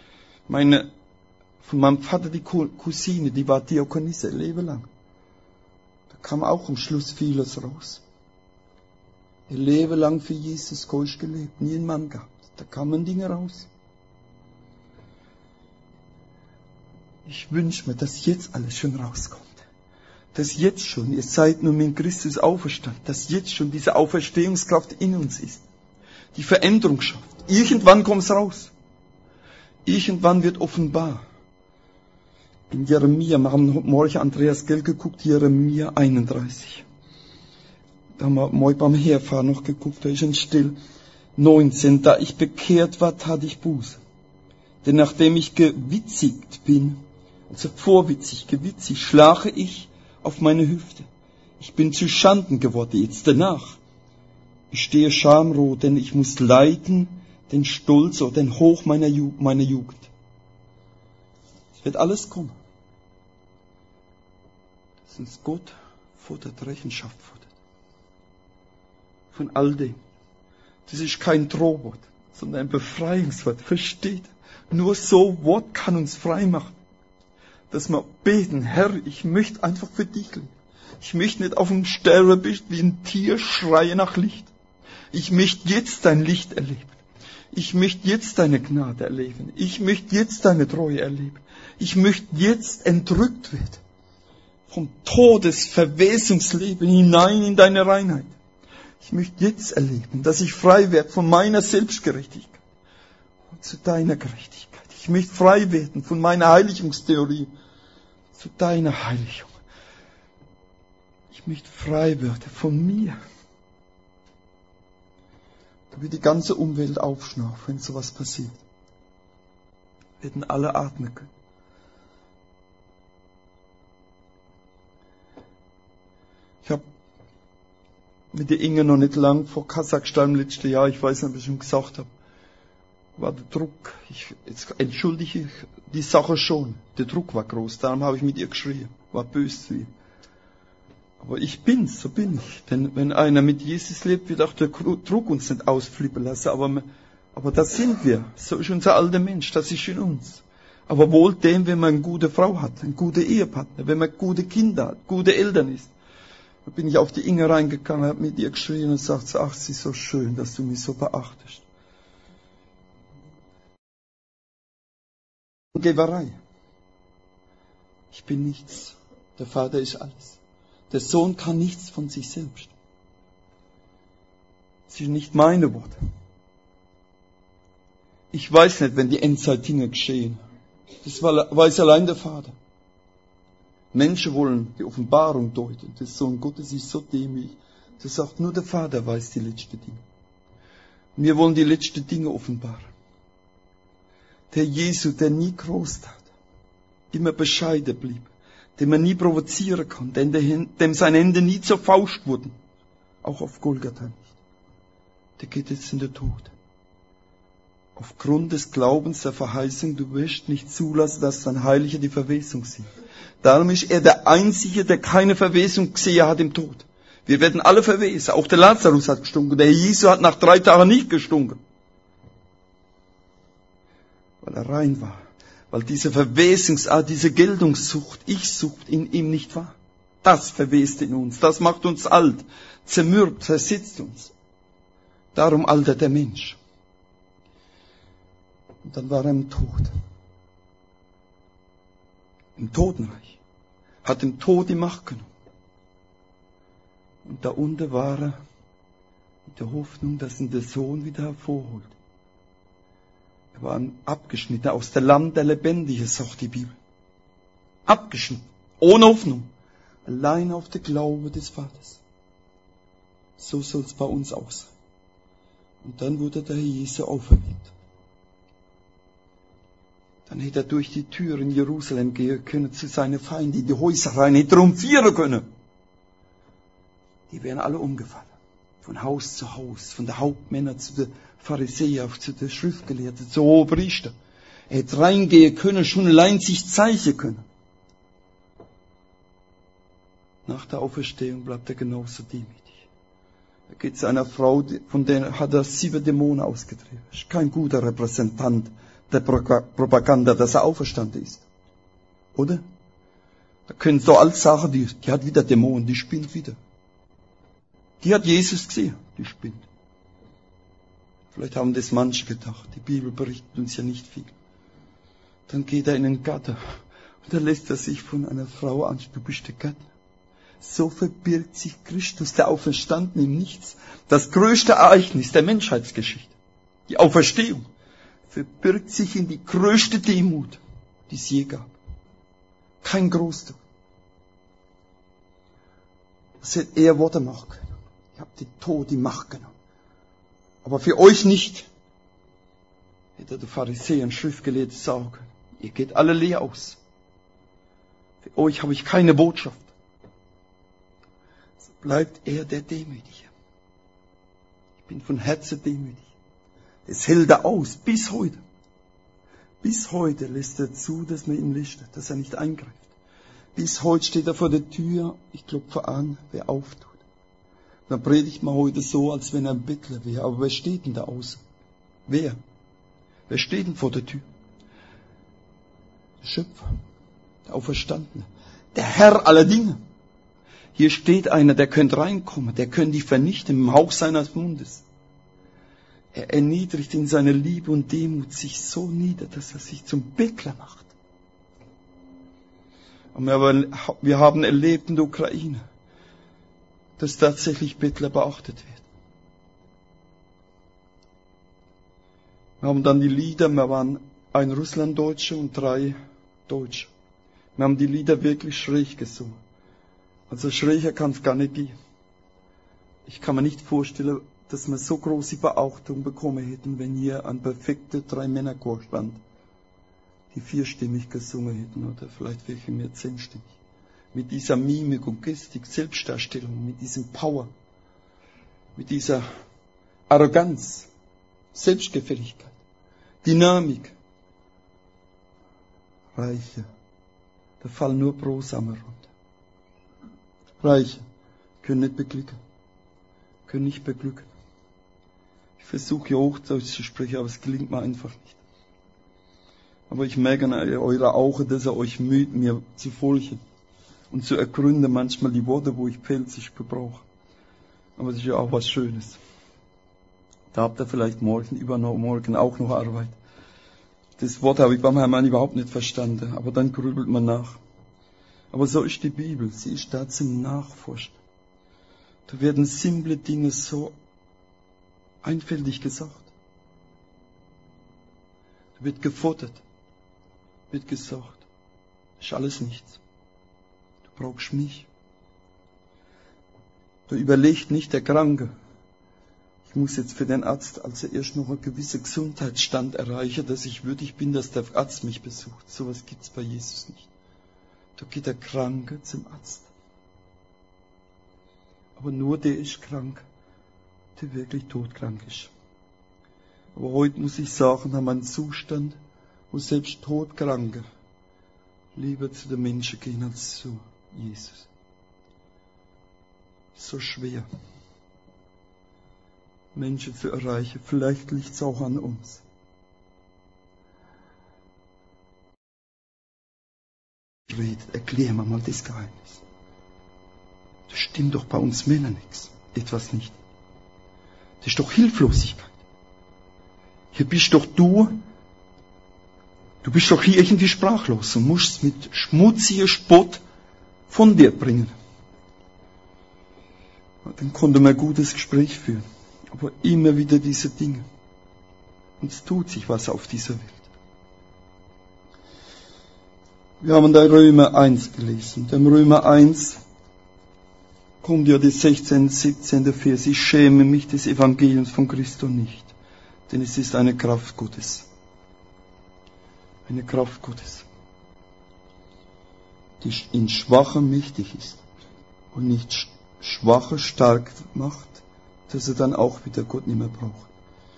Von meinem Vater die Cousine, die war Diakonisse, Leben lang. Da kam auch am Schluss vieles raus. Ihr Leben lang für Jesus Christus gelebt, nie einen Mann gehabt. Da kamen Dinge raus. Ich wünsche mir, dass jetzt alles schon rauskommt. dass jetzt schon, ihr seid nun mit Christus auferstanden, dass jetzt schon diese Auferstehungskraft in uns ist, die Veränderung schafft. Irgendwann kommt es raus. Irgendwann wird offenbar. In Jeremia, wir haben morgen Andreas Gell geguckt, Jeremia 31. Da haben wir morgen beim Herfahren noch geguckt, da ist ein Still. 19, da ich bekehrt war, tat ich Buße. Denn nachdem ich gewitzigt bin, also vorwitzig, gewitzigt, schlache ich auf meine Hüfte. Ich bin zu Schanden geworden jetzt danach. Ich stehe schamrot, denn ich muss leiden, den Stolz oder den Hoch meiner Jugend. Es wird alles kommen. Dass uns Gott fordert, Rechenschaft fordert. Von all dem. Das ist kein Drohwort, sondern ein Befreiungswort. Versteht? Nur so Wort kann uns frei machen. Dass wir beten, Herr, ich möchte einfach für dich leben. Ich möchte nicht auf dem Sterbebett wie ein Tier schreien nach Licht. Ich möchte jetzt dein Licht erleben. Ich möchte jetzt deine Gnade erleben. Ich möchte jetzt deine Treue erleben. Ich möchte jetzt entrückt werden. Vom Todesverwesungsleben hinein in deine Reinheit. Ich möchte jetzt erleben, dass ich frei werde von meiner Selbstgerechtigkeit und zu deiner Gerechtigkeit. Ich möchte frei werden von meiner Heiligungstheorie zu deiner Heiligung. Ich möchte frei werden von mir. Da wird die ganze Umwelt aufschnaufen, wenn sowas passiert. Werden alle atmen können. Ich habe mit der Inge noch nicht lang vor Kasachstan im letzten Jahr, ich weiß nicht, ob ich schon gesagt habe, war der Druck, jetzt entschuldige ich die Sache schon, der Druck war groß, darum habe ich mit ihr geschrien, war böse zu ihr. Aber ich bin's, so bin ich. Denn wenn einer mit Jesus lebt, wird auch der Druck uns nicht ausflippen lassen, aber das sind wir, so ist unser alter Mensch, das ist in uns. Aber wohl dem, wenn man eine gute Frau hat, einen guten Ehepartner, wenn man gute Kinder hat, gute Eltern ist. Da bin ich auf die Inge reingegangen, habe mit ihr geschrien und sagte, ach, sie ist so schön, dass du mich so beachtest. Geberei. Ich bin nichts. Der Vater ist alles. Der Sohn kann nichts von sich selbst. Das sind nicht meine Worte. Ich weiß nicht, wenn die Endzeit-Dinge geschehen. Das weiß allein der Vater. Menschen wollen die Offenbarung deuten. Der Sohn Gottes ist so dämlich. Das sagt nur der Vater weiß die letzten Dinge. Wir wollen die letzten Dinge offenbaren. Der Jesu, der nie groß tat, immer bescheiden blieb, den man nie provozieren kann, dem seine Hände nie zur Faust wurden, auch auf Golgatha nicht. Der geht jetzt in den Tod. Aufgrund des Glaubens der Verheißung, du wirst nicht zulassen, dass dein Heiliger die Verwesung sieht. Darum ist er der Einzige, der keine Verwesung gesehen hat im Tod. Wir werden alle verwesen. Auch der Lazarus hat gestunken. Der Jesu hat nach 3 Tagen nicht gestunken. Weil er rein war. Weil diese Verwesungsart, diese Geltungssucht, Ich-Sucht in ihm nicht war. Das verwest in uns. Das macht uns alt. Zermürbt, zersetzt uns. Darum altert der Mensch. Und dann war er im Tod. Im Totenreich. Hat dem Tod die Macht genommen. Und da unten war er mit der Hoffnung, dass ihn der Sohn wieder hervorholt. Er war abgeschnitten aus der Land der Lebendigen, sagt die Bibel. Abgeschnitten. Ohne Hoffnung. Allein auf der Glaube des Vaters. So soll es bei uns auch sein. Und dann wurde der Herr Jesus auferweckt. Dann hätte er durch die Tür in Jerusalem gehen können zu seinen Feinden, in die Häuser rein, hätte triumphieren können. Die wären alle umgefallen. Von Haus zu Haus, von der Hauptmänner zu den Pharisäern, zu den Schriftgelehrten, zu Hohenpriester. Er hätte reingehen können, schon allein sich zeigen können. Nach der Auferstehung bleibt er genauso demütig. Er geht zu einer Frau, von der hat er 7 Dämonen ausgetrieben. Ist kein guter Repräsentant der Propaganda, dass er auferstanden ist. Oder? Da können so alles sagen, die hat wieder Dämonen, die spinnt wieder. Die hat Jesus gesehen, die spinnt. Vielleicht haben das manche gedacht. Die Bibel berichtet uns ja nicht viel. Dann geht er in den Garten und da lässt er sich von einer Frau ansprechen. Du bist der Gärtner. so verbirgt sich Christus, der Auferstandene, im Nichts. Das größte Ereignis der Menschheitsgeschichte, die Auferstehung, verbirgt sich in die größte Demut, die es je gab. Kein Großdruck. Das hätte er Worte machen können. Ich habe den Tod die Macht genommen. Aber für euch nicht. Hätte der Pharisäer und Schriftgelehrte sagen können. Ihr geht alle leer aus. Für euch habe ich keine Botschaft. So bleibt er der Demütige. Ich bin von Herzen demütig. Das hält er aus, bis heute. Bis heute lässt er zu, dass man ihn listet, dass er nicht eingreift. Bis heute steht er vor der Tür, ich klopfe an, wer auftut. Dann predigt man heute so, als wenn er ein Bettler wäre. Aber wer steht denn da außen? Wer? Wer steht denn vor der Tür? Der Schöpfer, der Auferstandene, der Herr aller Dinge. Hier steht einer, der könnte reinkommen, der könnte dich vernichten im Hauch seines Mundes. Er erniedrigt in seiner Liebe und Demut sich so nieder, dass er sich zum Bettler macht. Aber wir haben erlebt in der Ukraine, dass tatsächlich Bettler beachtet werden. Wir haben dann die Lieder, wir waren ein Russlanddeutscher und 3 Deutsche. Wir haben die Lieder wirklich schräg gesungen. Also schräger kann es gar nicht gehen. Ich kann mir nicht vorstellen, dass wir so große Beachtung bekommen hätten, wenn hier ein perfekter 3-Männer-Chor stand, die 4-stimmig gesungen hätten oder vielleicht welche mehr 10-stimmig. Mit dieser Mimik und Gestik, Selbstdarstellung, mit diesem Power, mit dieser Arroganz, Selbstgefälligkeit, Dynamik. Reiche, da fallen nur Brosamen runter. Reiche können nicht beglücken, können nicht beglücken. Ich versuche ja Hochdeutsch zu sprechen, aber es gelingt mir einfach nicht. Aber ich merke an eurer Augen, dass ihr euch müht, mir zu folgen und zu ergründen manchmal die Worte, wo ich pelzig gebrauche. Aber das ist ja auch was Schönes. Da habt ihr vielleicht morgen, übermorgen auch noch Arbeit. Das Wort habe ich beim Herrn überhaupt nicht verstanden, aber dann grübelt man nach. Aber so ist die Bibel, sie ist da zum Nachforschen. Da werden simple Dinge so einfältig gesagt. Da wird gefordert, wird gesagt, ist alles nichts. Du brauchst mich. Da überlegt nicht der Kranke, ich muss jetzt für den Arzt also erst noch einen gewissen Gesundheitsstand erreichen, dass ich würdig bin, dass der Arzt mich besucht. Sowas gibt's bei Jesus nicht. Da geht der Kranke zum Arzt. Aber nur der ist krank, der wirklich todkrank ist. Aber heute muss ich sagen, haben wir einen Zustand, wo selbst Todkranke lieber zu den Menschen gehen als zu Jesus. So schwer, Menschen zu erreichen. Vielleicht liegt es auch an uns. Erklär mir mal das Geheimnis. Das stimmt doch bei uns Männern nichts. Etwas nicht. Das ist doch Hilflosigkeit. Hier bist doch du bist doch hier irgendwie sprachlos und musst mit schmutzigem Spott von dir bringen. Dann konnte man ein gutes Gespräch führen. Aber immer wieder diese Dinge. Und es tut sich was auf dieser Welt. Wir haben da Römer 1 gelesen. Im Römer 1 kommt ja die 16., 17. Vers. Ich schäme mich des Evangeliums von Christus nicht. Denn es ist eine Kraft Gottes. Eine Kraft Gottes. Die in Schwachen mächtig ist. Und nicht Schwache stark macht, dass er dann auch wieder Gott nicht mehr braucht.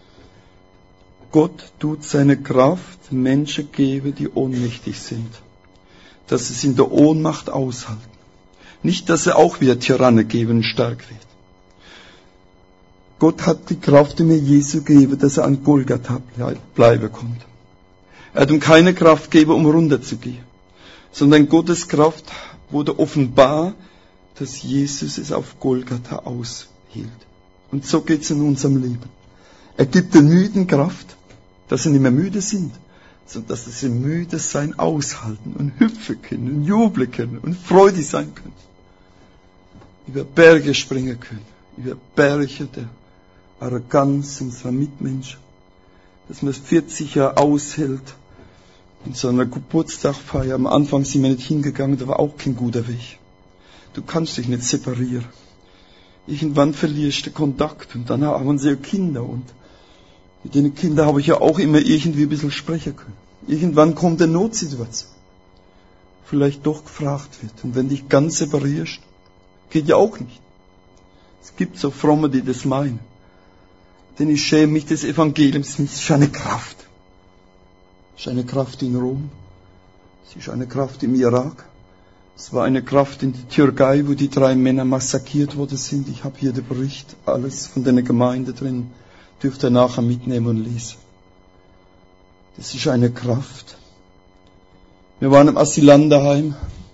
Gott tut seine Kraft Menschen geben, die ohnmächtig sind. Dass sie es in der Ohnmacht aushalten. Nicht, dass er auch wieder Tyranne geben und stark wird. Gott hat die Kraft in mir Jesu gegeben, dass er an Golgatha bleiben konnte. Er hat ihm keine Kraft gegeben, um runterzugehen. Sondern Gottes Kraft wurde offenbar, dass Jesus es auf Golgatha aushielt. Und so geht's in unserem Leben. Er gibt den Müden Kraft, dass sie nicht mehr müde sind, sondern dass sie müde sein aushalten und hüpfen können und jubeln können und freudig sein können. über Berge springen können, über Berge der Arroganz unserer Mitmenschen, dass man es 40 Jahre aushält in so einer Geburtstagsfeier. Am Anfang sind wir nicht hingegangen, da war auch kein guter Weg. Du kannst dich nicht separieren. Irgendwann verlierst du Kontakt und dann haben sie ja Kinder und mit den Kindern habe ich ja auch immer irgendwie ein bisschen sprechen können. Irgendwann kommt eine Notsituation, vielleicht doch gefragt wird. Und wenn dich ganz separierst, geht ja auch nicht. Es gibt so Fromme, die das meinen. Denn ich schäme mich des Evangeliums nicht. Es ist eine Kraft. Es ist eine Kraft in Rom. Es ist eine Kraft im Irak. Es war eine Kraft in der Türkei, wo die 3 Männer massakriert worden sind. Ich habe hier den Bericht, alles von der Gemeinde drin. Dürft ihr nachher mitnehmen und lesen. Das ist eine Kraft. Wir waren im Asylantenheim.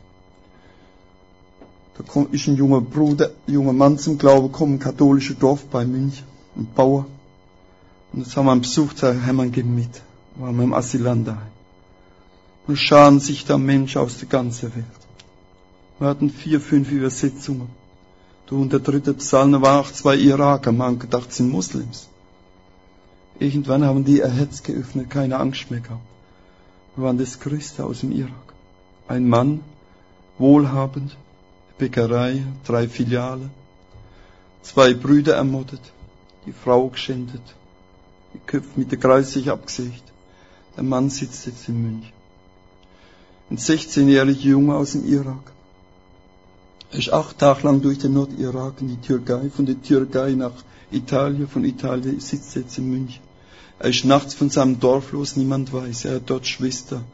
Da ist ein junger Mann zum Glauben gekommen, ein katholisches Dorf bei München, ein Bauer. Und jetzt haben wir einen Besuch, gesagt, Hermann, geh mit. Waren wir im Asylantenheim. Und scharen sich da Menschen aus der ganzen Welt. Wir hatten 4, 5 Übersetzungen. Da unter der 3. Psalm waren auch 2 Iraker, man hat gedacht, sind Muslims. Irgendwann haben die ihr Herz geöffnet, keine Angst mehr gehabt. Wir waren das Christen aus dem Irak. Ein Mann, wohlhabend, Bäckerei, 3 Filialen, 2 Brüder ermordet, die Frau geschändet, die Köpfe mit der Kreissäge abgesägt. Der Mann sitzt jetzt in München. Ein 16-jähriger Junge aus dem Irak. Er ist 8 Tage lang durch den Nordirak in die Türkei, von der Türkei nach Italien, von Italien sitzt er jetzt in München. Er ist nachts von seinem Dorf los, niemand weiß. Er hat dort Schwestern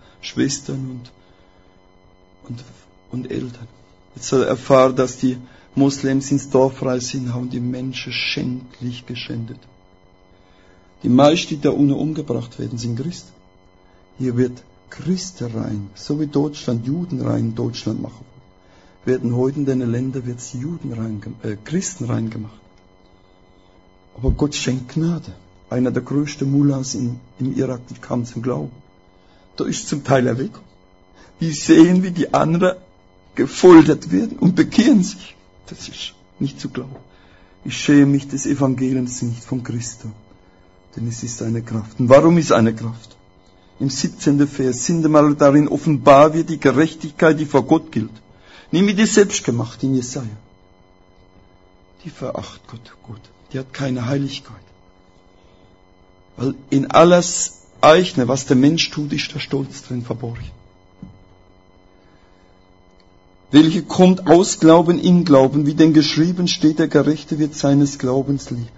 und Eltern. Jetzt hat er erfahren, dass die Moslems ins Dorf rein sind, haben die Menschen schändlich geschändet. Die meisten, die da unten umgebracht werden, sind Christen. Hier wird Christen rein, so wie Deutschland Juden rein in Deutschland machen. Werden heute in den Ländern wird's Christen reingemacht. Aber Gott schenkt Gnade. Einer der größten Mullahs im Irak, die kam zum Glauben. Da ist zum Teil er weg. Die sehen, wie die anderen gefoltert werden und bekehren sich. Das ist nicht zu glauben. Ich schäme mich des Evangeliums nicht von Christus. Denn es ist eine Kraft. Und warum ist eine Kraft? Im 17. Vers sind einmal darin offenbar wird die Gerechtigkeit, die vor Gott gilt. Nimm mir die selbst gemacht in Jesaja. Die veracht Gott. Die hat keine Heiligkeit. Weil in alles Eigene, was der Mensch tut, ist der Stolz drin verborgen. Welche kommt aus Glauben in Glauben, wie denn geschrieben steht, der Gerechte wird seines Glaubens lieben.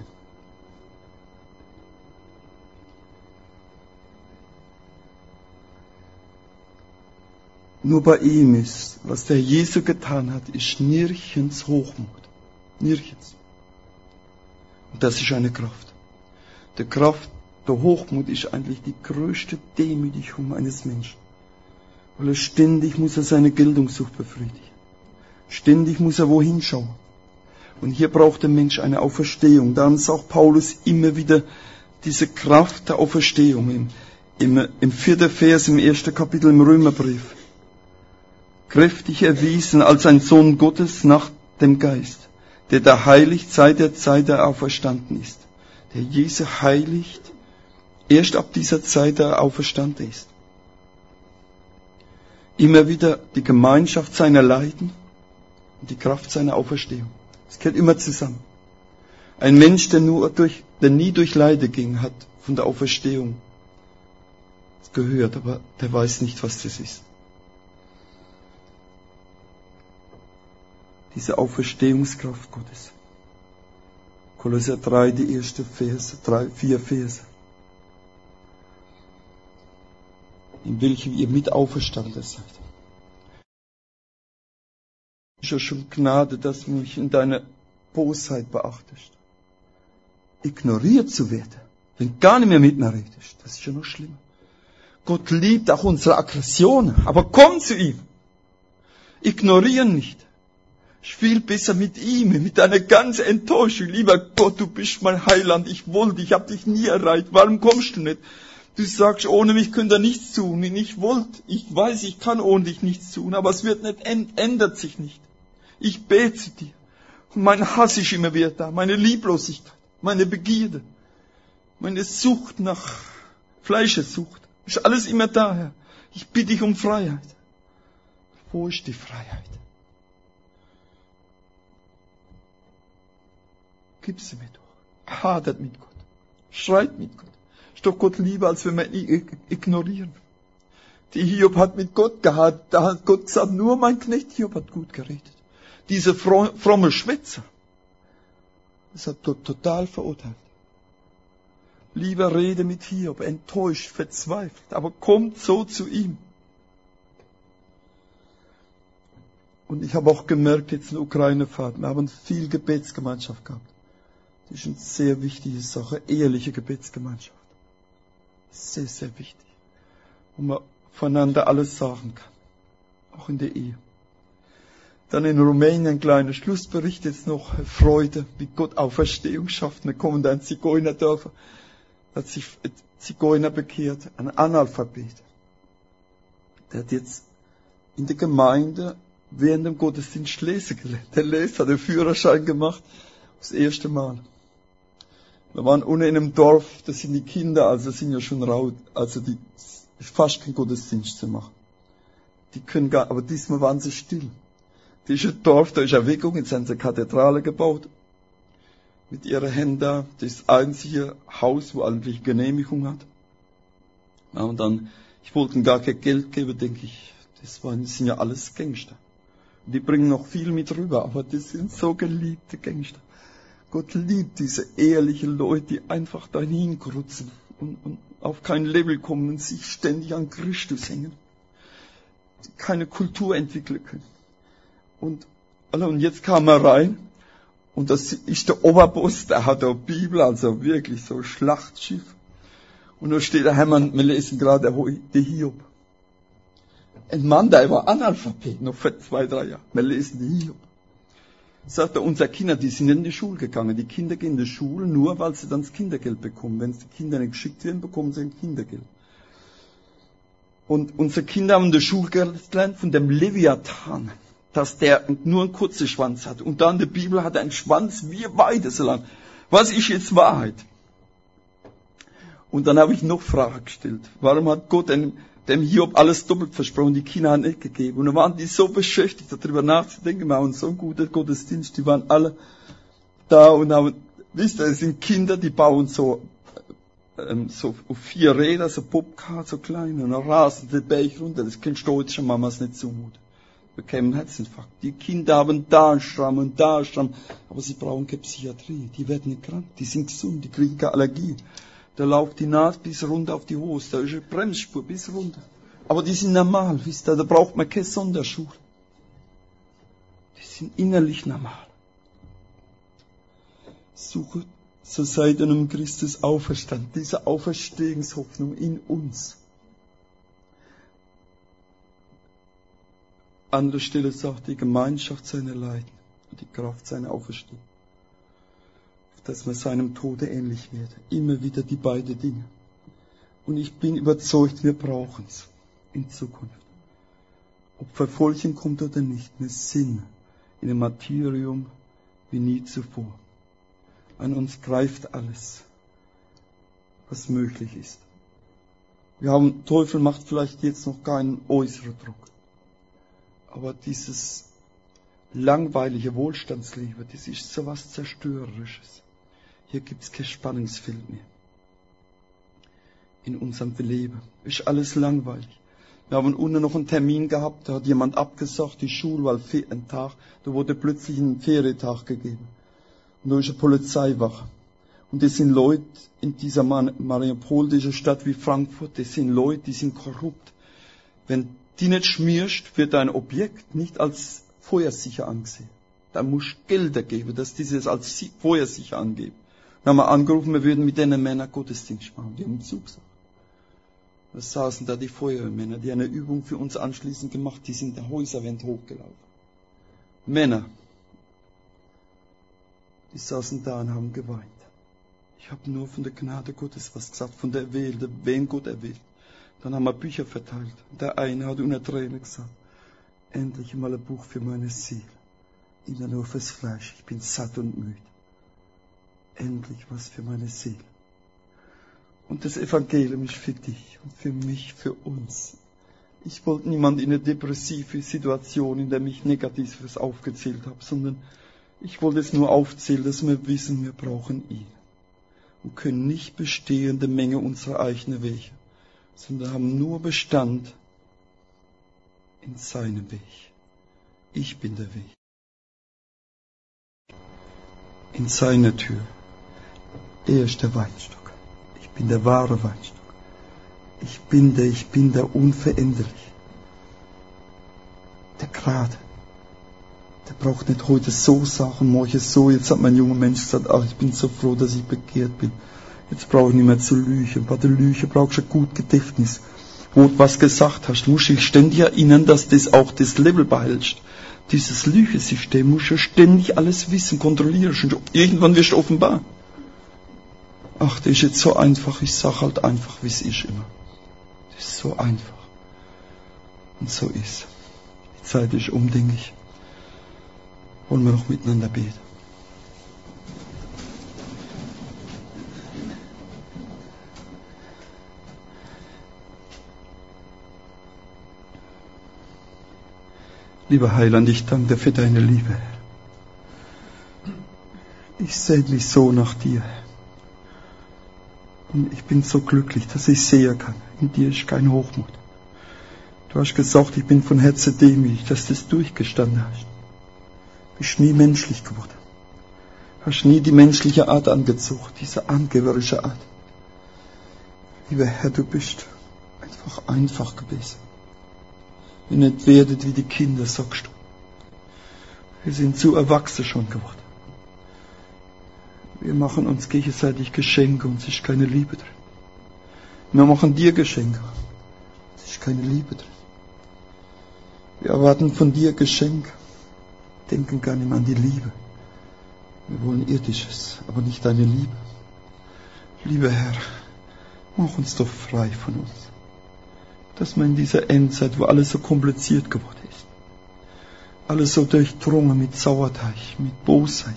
Nur bei ihm ist, was der Jesu getan hat, ist nirgends Hochmut. Nirgends. Und das ist eine Kraft. Der Hochmut ist eigentlich die größte Demütigung eines Menschen. Weil er ständig muss seine Geltungssucht befriedigen. Ständig muss er wohin schauen. Und hier braucht der Mensch eine Auferstehung. Darum sagt Paulus immer wieder diese Kraft der Auferstehung. Im 4. Vers, im 1. Kapitel im Römerbrief. Kräftig erwiesen als ein Sohn Gottes nach dem Geist, der da heiligt seit der Zeit, der auferstanden ist. Der Jesu heiligt erst ab dieser Zeit, der auferstanden ist. Immer wieder die Gemeinschaft seiner Leiden und die Kraft seiner Auferstehung. Es gehört immer zusammen. Ein Mensch, der nie durch Leiden ging, hat von der Auferstehung gehört, aber der weiß nicht, was das ist. Diese Auferstehungskraft Gottes. Kolosser 3, die ersten Verse, 4 Verse. In welchem ihr mit auferstanden seid. Ich habe schon Gnade, dass du mich in deiner Bosheit beachtest. Ignoriert zu werden, wenn gar nicht mehr mit mir redest, das ist ja noch schlimmer. Gott liebt auch unsere Aggressionen, aber komm zu ihm. Ignorieren nicht. Spiel besser mit ihm, mit deiner ganzen Enttäuschung. Lieber Gott, du bist mein Heiland, ich hab dich nie erreicht, warum kommst du nicht? Du sagst, ohne mich könnt ihr nichts tun. Ich weiß, ich kann ohne dich nichts tun, aber es ändert sich nicht. Ich bete zu dir. Und mein Hass ist immer wieder da, meine Lieblosigkeit, meine Begierde, meine Sucht nach Fleischesucht. Ist alles immer da, Herr. Ich bitte dich um Freiheit. Wo ist die Freiheit? Gib sie mir doch. Hadert mit Gott. Schreit mit Gott. Ist doch Gott lieber, als wenn wir ihn ignorieren. Die Hiob hat mit Gott gehadert. Da hat Gott gesagt, nur mein Knecht Hiob hat gut geredet. Diese fromme Schwätzer, das hat Gott total verurteilt. Lieber rede mit Hiob, enttäuscht, verzweifelt, aber kommt so zu ihm. Und ich habe auch gemerkt, jetzt in der Ukraine-Fahrt, wir haben viel Gebetsgemeinschaft gehabt. Das ist eine sehr wichtige Sache, eheliche Gebetsgemeinschaft. Sehr, sehr wichtig. Wo man voneinander alles sagen kann. Auch in der Ehe. Dann in Rumänien ein kleiner Schlussbericht, jetzt noch Freude, wie Gott Auferstehung schafft. Wir kommen da in Zigeunerdörfer, da hat sich ein Zigeuner bekehrt, ein Analphabet. Der hat jetzt in der Gemeinde während dem Gottesdienst lesen gelernt. Der hat den Führerschein gemacht, das erste Mal. Wir waren unten in einem Dorf, das sind die Kinder, also sind ja schon raus, also die ist fast kein Gottesdienst zu machen. Die können gar, aber diesmal waren sie still. Dieses Dorf, da ist Erweckung, jetzt haben sie eine Kathedrale gebaut. Mit ihren Händen da, das einzige Haus, wo eigentlich Genehmigung hat. Ja, und dann, ich wollte ihnen gar kein Geld geben, denke ich, das sind ja alles Gangster. Und die bringen noch viel mit rüber, aber das sind so geliebte Gangster. Gott liebt diese ehrlichen Leute, die einfach dahin krutzen und auf kein Level kommen und sich ständig an Christus hängen. Die keine Kultur entwickeln können. Und jetzt kam er rein, und das ist der Oberboss, der hat eine Bibel, also wirklich so ein Schlachtschiff. Und da steht der Hermann, wir lesen gerade die Hiob. Ein Mann, der war Analphabet, noch vor 2-3 Jahren. Wir lesen die Hiob. Sagt er, unsere Kinder, die sind in die Schule gegangen. Die Kinder gehen in die Schule nur, weil sie dann das Kindergeld bekommen. Wenn die Kinder nicht geschickt werden, bekommen sie ein Kindergeld. Und unsere Kinder haben in der Schule gelernt von dem Leviathan, dass der nur einen kurzen Schwanz hat. Und dann in der Bibel hat er einen Schwanz wie Weide so lang. Was ist jetzt Wahrheit? Und dann habe ich noch Fragen gestellt. Warum hat Gott dem Hiob alles doppelt versprochen, die Kinder haben nicht gegeben? Und dann waren die so beschäftigt, darüber nachzudenken. Wir haben so einen guten Gottesdienst, die waren alle da und haben, wisst ihr, es sind Kinder, die bauen so auf 4 Räder, so Popcar, so klein, und dann rasen den Berg runter. Das können stolze Mamas nicht zumuten. Bekämen Herzinfarkt. Die Kinder haben da einen Schramm und da einen Schramm, aber sie brauchen keine Psychiatrie. Die werden nicht krank, die sind gesund, die kriegen keine Allergie. Da läuft die Naht bis runter auf die Hose, da ist eine Bremsspur bis runter. Aber die sind normal, wisst ihr, da braucht man keine Sonderschule. Die sind innerlich normal. Suche zur Seite einem Christus auferstand, diese Auferstehungshoffnung in uns. An der Stelle sagt die Gemeinschaft seiner Leiden und die Kraft seiner Auferstehung. Dass man seinem Tode ähnlich wird. Immer wieder die beiden Dinge. Und ich bin überzeugt, wir brauchen es in Zukunft. Ob Verfolgung kommt oder nicht, wir sind in einem Martyrium wie nie zuvor. An uns greift alles, was möglich ist. Teufel macht vielleicht jetzt noch keinen äußeren Druck. Aber dieses langweilige Wohlstandsliebe, das ist so was Zerstörerisches. Hier gibt's kein Spannungsfeld mehr. In unserem Leben ist alles langweilig. Wir haben unten noch einen Termin gehabt, da hat jemand abgesagt, die Schule war ein Tag, da wurde plötzlich ein Ferientag gegeben. Und da ist eine Polizeiwache. Und das sind Leute in dieser Mariupol, dieser Stadt wie Frankfurt, das sind Leute, die sind korrupt. Wenn die nicht schmierst, wird dein Objekt nicht als feuersicher angesehen. Da musst du Gelder geben, dass dieses als feuersicher angeben. Dann haben wir angerufen, wir würden mit denen Männern Gottesdienst machen. Die haben zugesagt. Da saßen da die Feuerwehrmänner, die eine Übung für uns anschließend gemacht, die sind der Häuserwand hochgelaufen. Männer, die saßen da und haben geweint. Ich habe nur von der Gnade Gottes was gesagt, von der Erwählte, wen Gott erwählt. Dann haben wir Bücher verteilt. Der eine hat unter Tränen gesagt, endlich mal ein Buch für meine Seele. immer nur fürs Fleisch. Ich bin satt und müde. Endlich was für meine Seele. Und das Evangelium ist für dich und für mich, für uns. Ich wollte niemand in eine depressive Situation, in der mich Negatives aufgezählt habe, sondern ich wollte es nur aufzählen, dass wir wissen, wir brauchen ihn. Und können nicht bestehen der Menge unserer eigenen Wege, sondern haben nur Bestand in seinem Weg. Ich bin der Weg. In seiner Tür. Er ist der Weinstock. Ich bin der wahre Weinstock. Ich bin der unveränderlich. Der gerade. Der braucht nicht heute so Sachen, morgen so. Jetzt hat mein junger Mensch gesagt, ach, ich bin so froh, dass ich bekehrt bin. Jetzt brauche ich nicht mehr zu lügen. Bei der Lüge brauchst du ein gutes Gedächtnis. Wo du was gesagt hast, musst du dich ständig erinnern, dass das auch das Level behältst. Dieses Lügesystem musst du ständig alles wissen, kontrollieren. Irgendwann wirst du offenbar. Ach, das ist jetzt so einfach. Ich sage halt einfach, wie es ist immer. Das ist so einfach. Und so ist. Die Zeit ist um, denke ich. Wollen wir noch miteinander beten? Lieber Heiland, ich danke dir für deine Liebe. Ich sehne mich so nach dir. Und ich bin so glücklich, dass ich sehen kann. In dir ist kein Hochmut. Du hast gesagt, ich bin von Herzen demütig, dass du das durchgestanden hast. Bist nie menschlich geworden. Hast nie die menschliche Art angezogen, diese angeberische Art. Lieber Herr, du bist einfach gewesen. Ihr nicht werdet wie die Kinder, sagst du. Wir sind zu erwachsen schon geworden. Wir machen uns gegenseitig Geschenke und es ist keine Liebe drin. Wir machen dir Geschenke. Es ist keine Liebe drin. Wir erwarten von dir Geschenke. Denken gar nicht mehr an die Liebe. Wir wollen Irdisches, aber nicht deine Liebe. Lieber Herr, mach uns doch frei von uns. Dass wir in dieser Endzeit, wo alles so kompliziert geworden ist, alles so durchdrungen mit Sauerteig, mit Bosheit,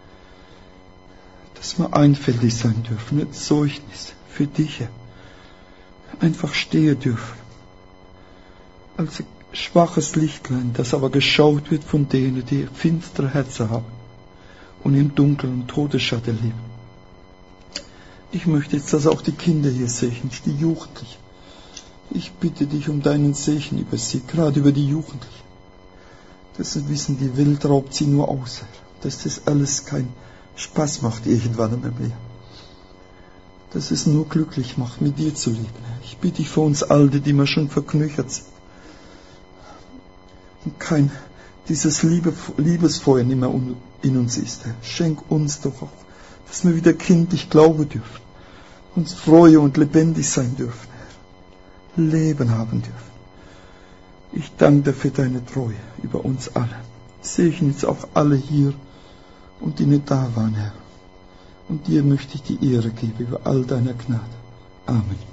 dass wir einfältig sein dürfen, mit Zeugnis für dich, Herr. Einfach stehen dürfen. Als ein schwaches Lichtlein, das aber geschaut wird von denen, die finstere Herzen haben und im Dunkeln und Todesschatten leben. Ich möchte jetzt, dass auch die Kinder hier sehen, die Jugendlichen. Ich bitte dich um deinen Segen über sie, gerade über die Jugendlichen. Dass sie wissen, die Welt raubt sie nur aus, dass das alles keinen Spaß macht irgendwann mehr. Dass es nur glücklich macht, mit dir zu leben. Ich bitte dich für uns Alte, die wir schon verknöchert sind. Und dieses Liebesfeuer nicht mehr in uns ist. Herr. Schenk uns doch auch, dass wir wieder kindlich glauben dürfen. Uns freuen und lebendig sein dürfen. Leben haben dürfen. Ich danke dir für deine Treue über uns alle. Segne jetzt auch alle hier und die nicht da waren, Herr. Und dir möchte ich die Ehre geben über all deiner Gnade. Amen.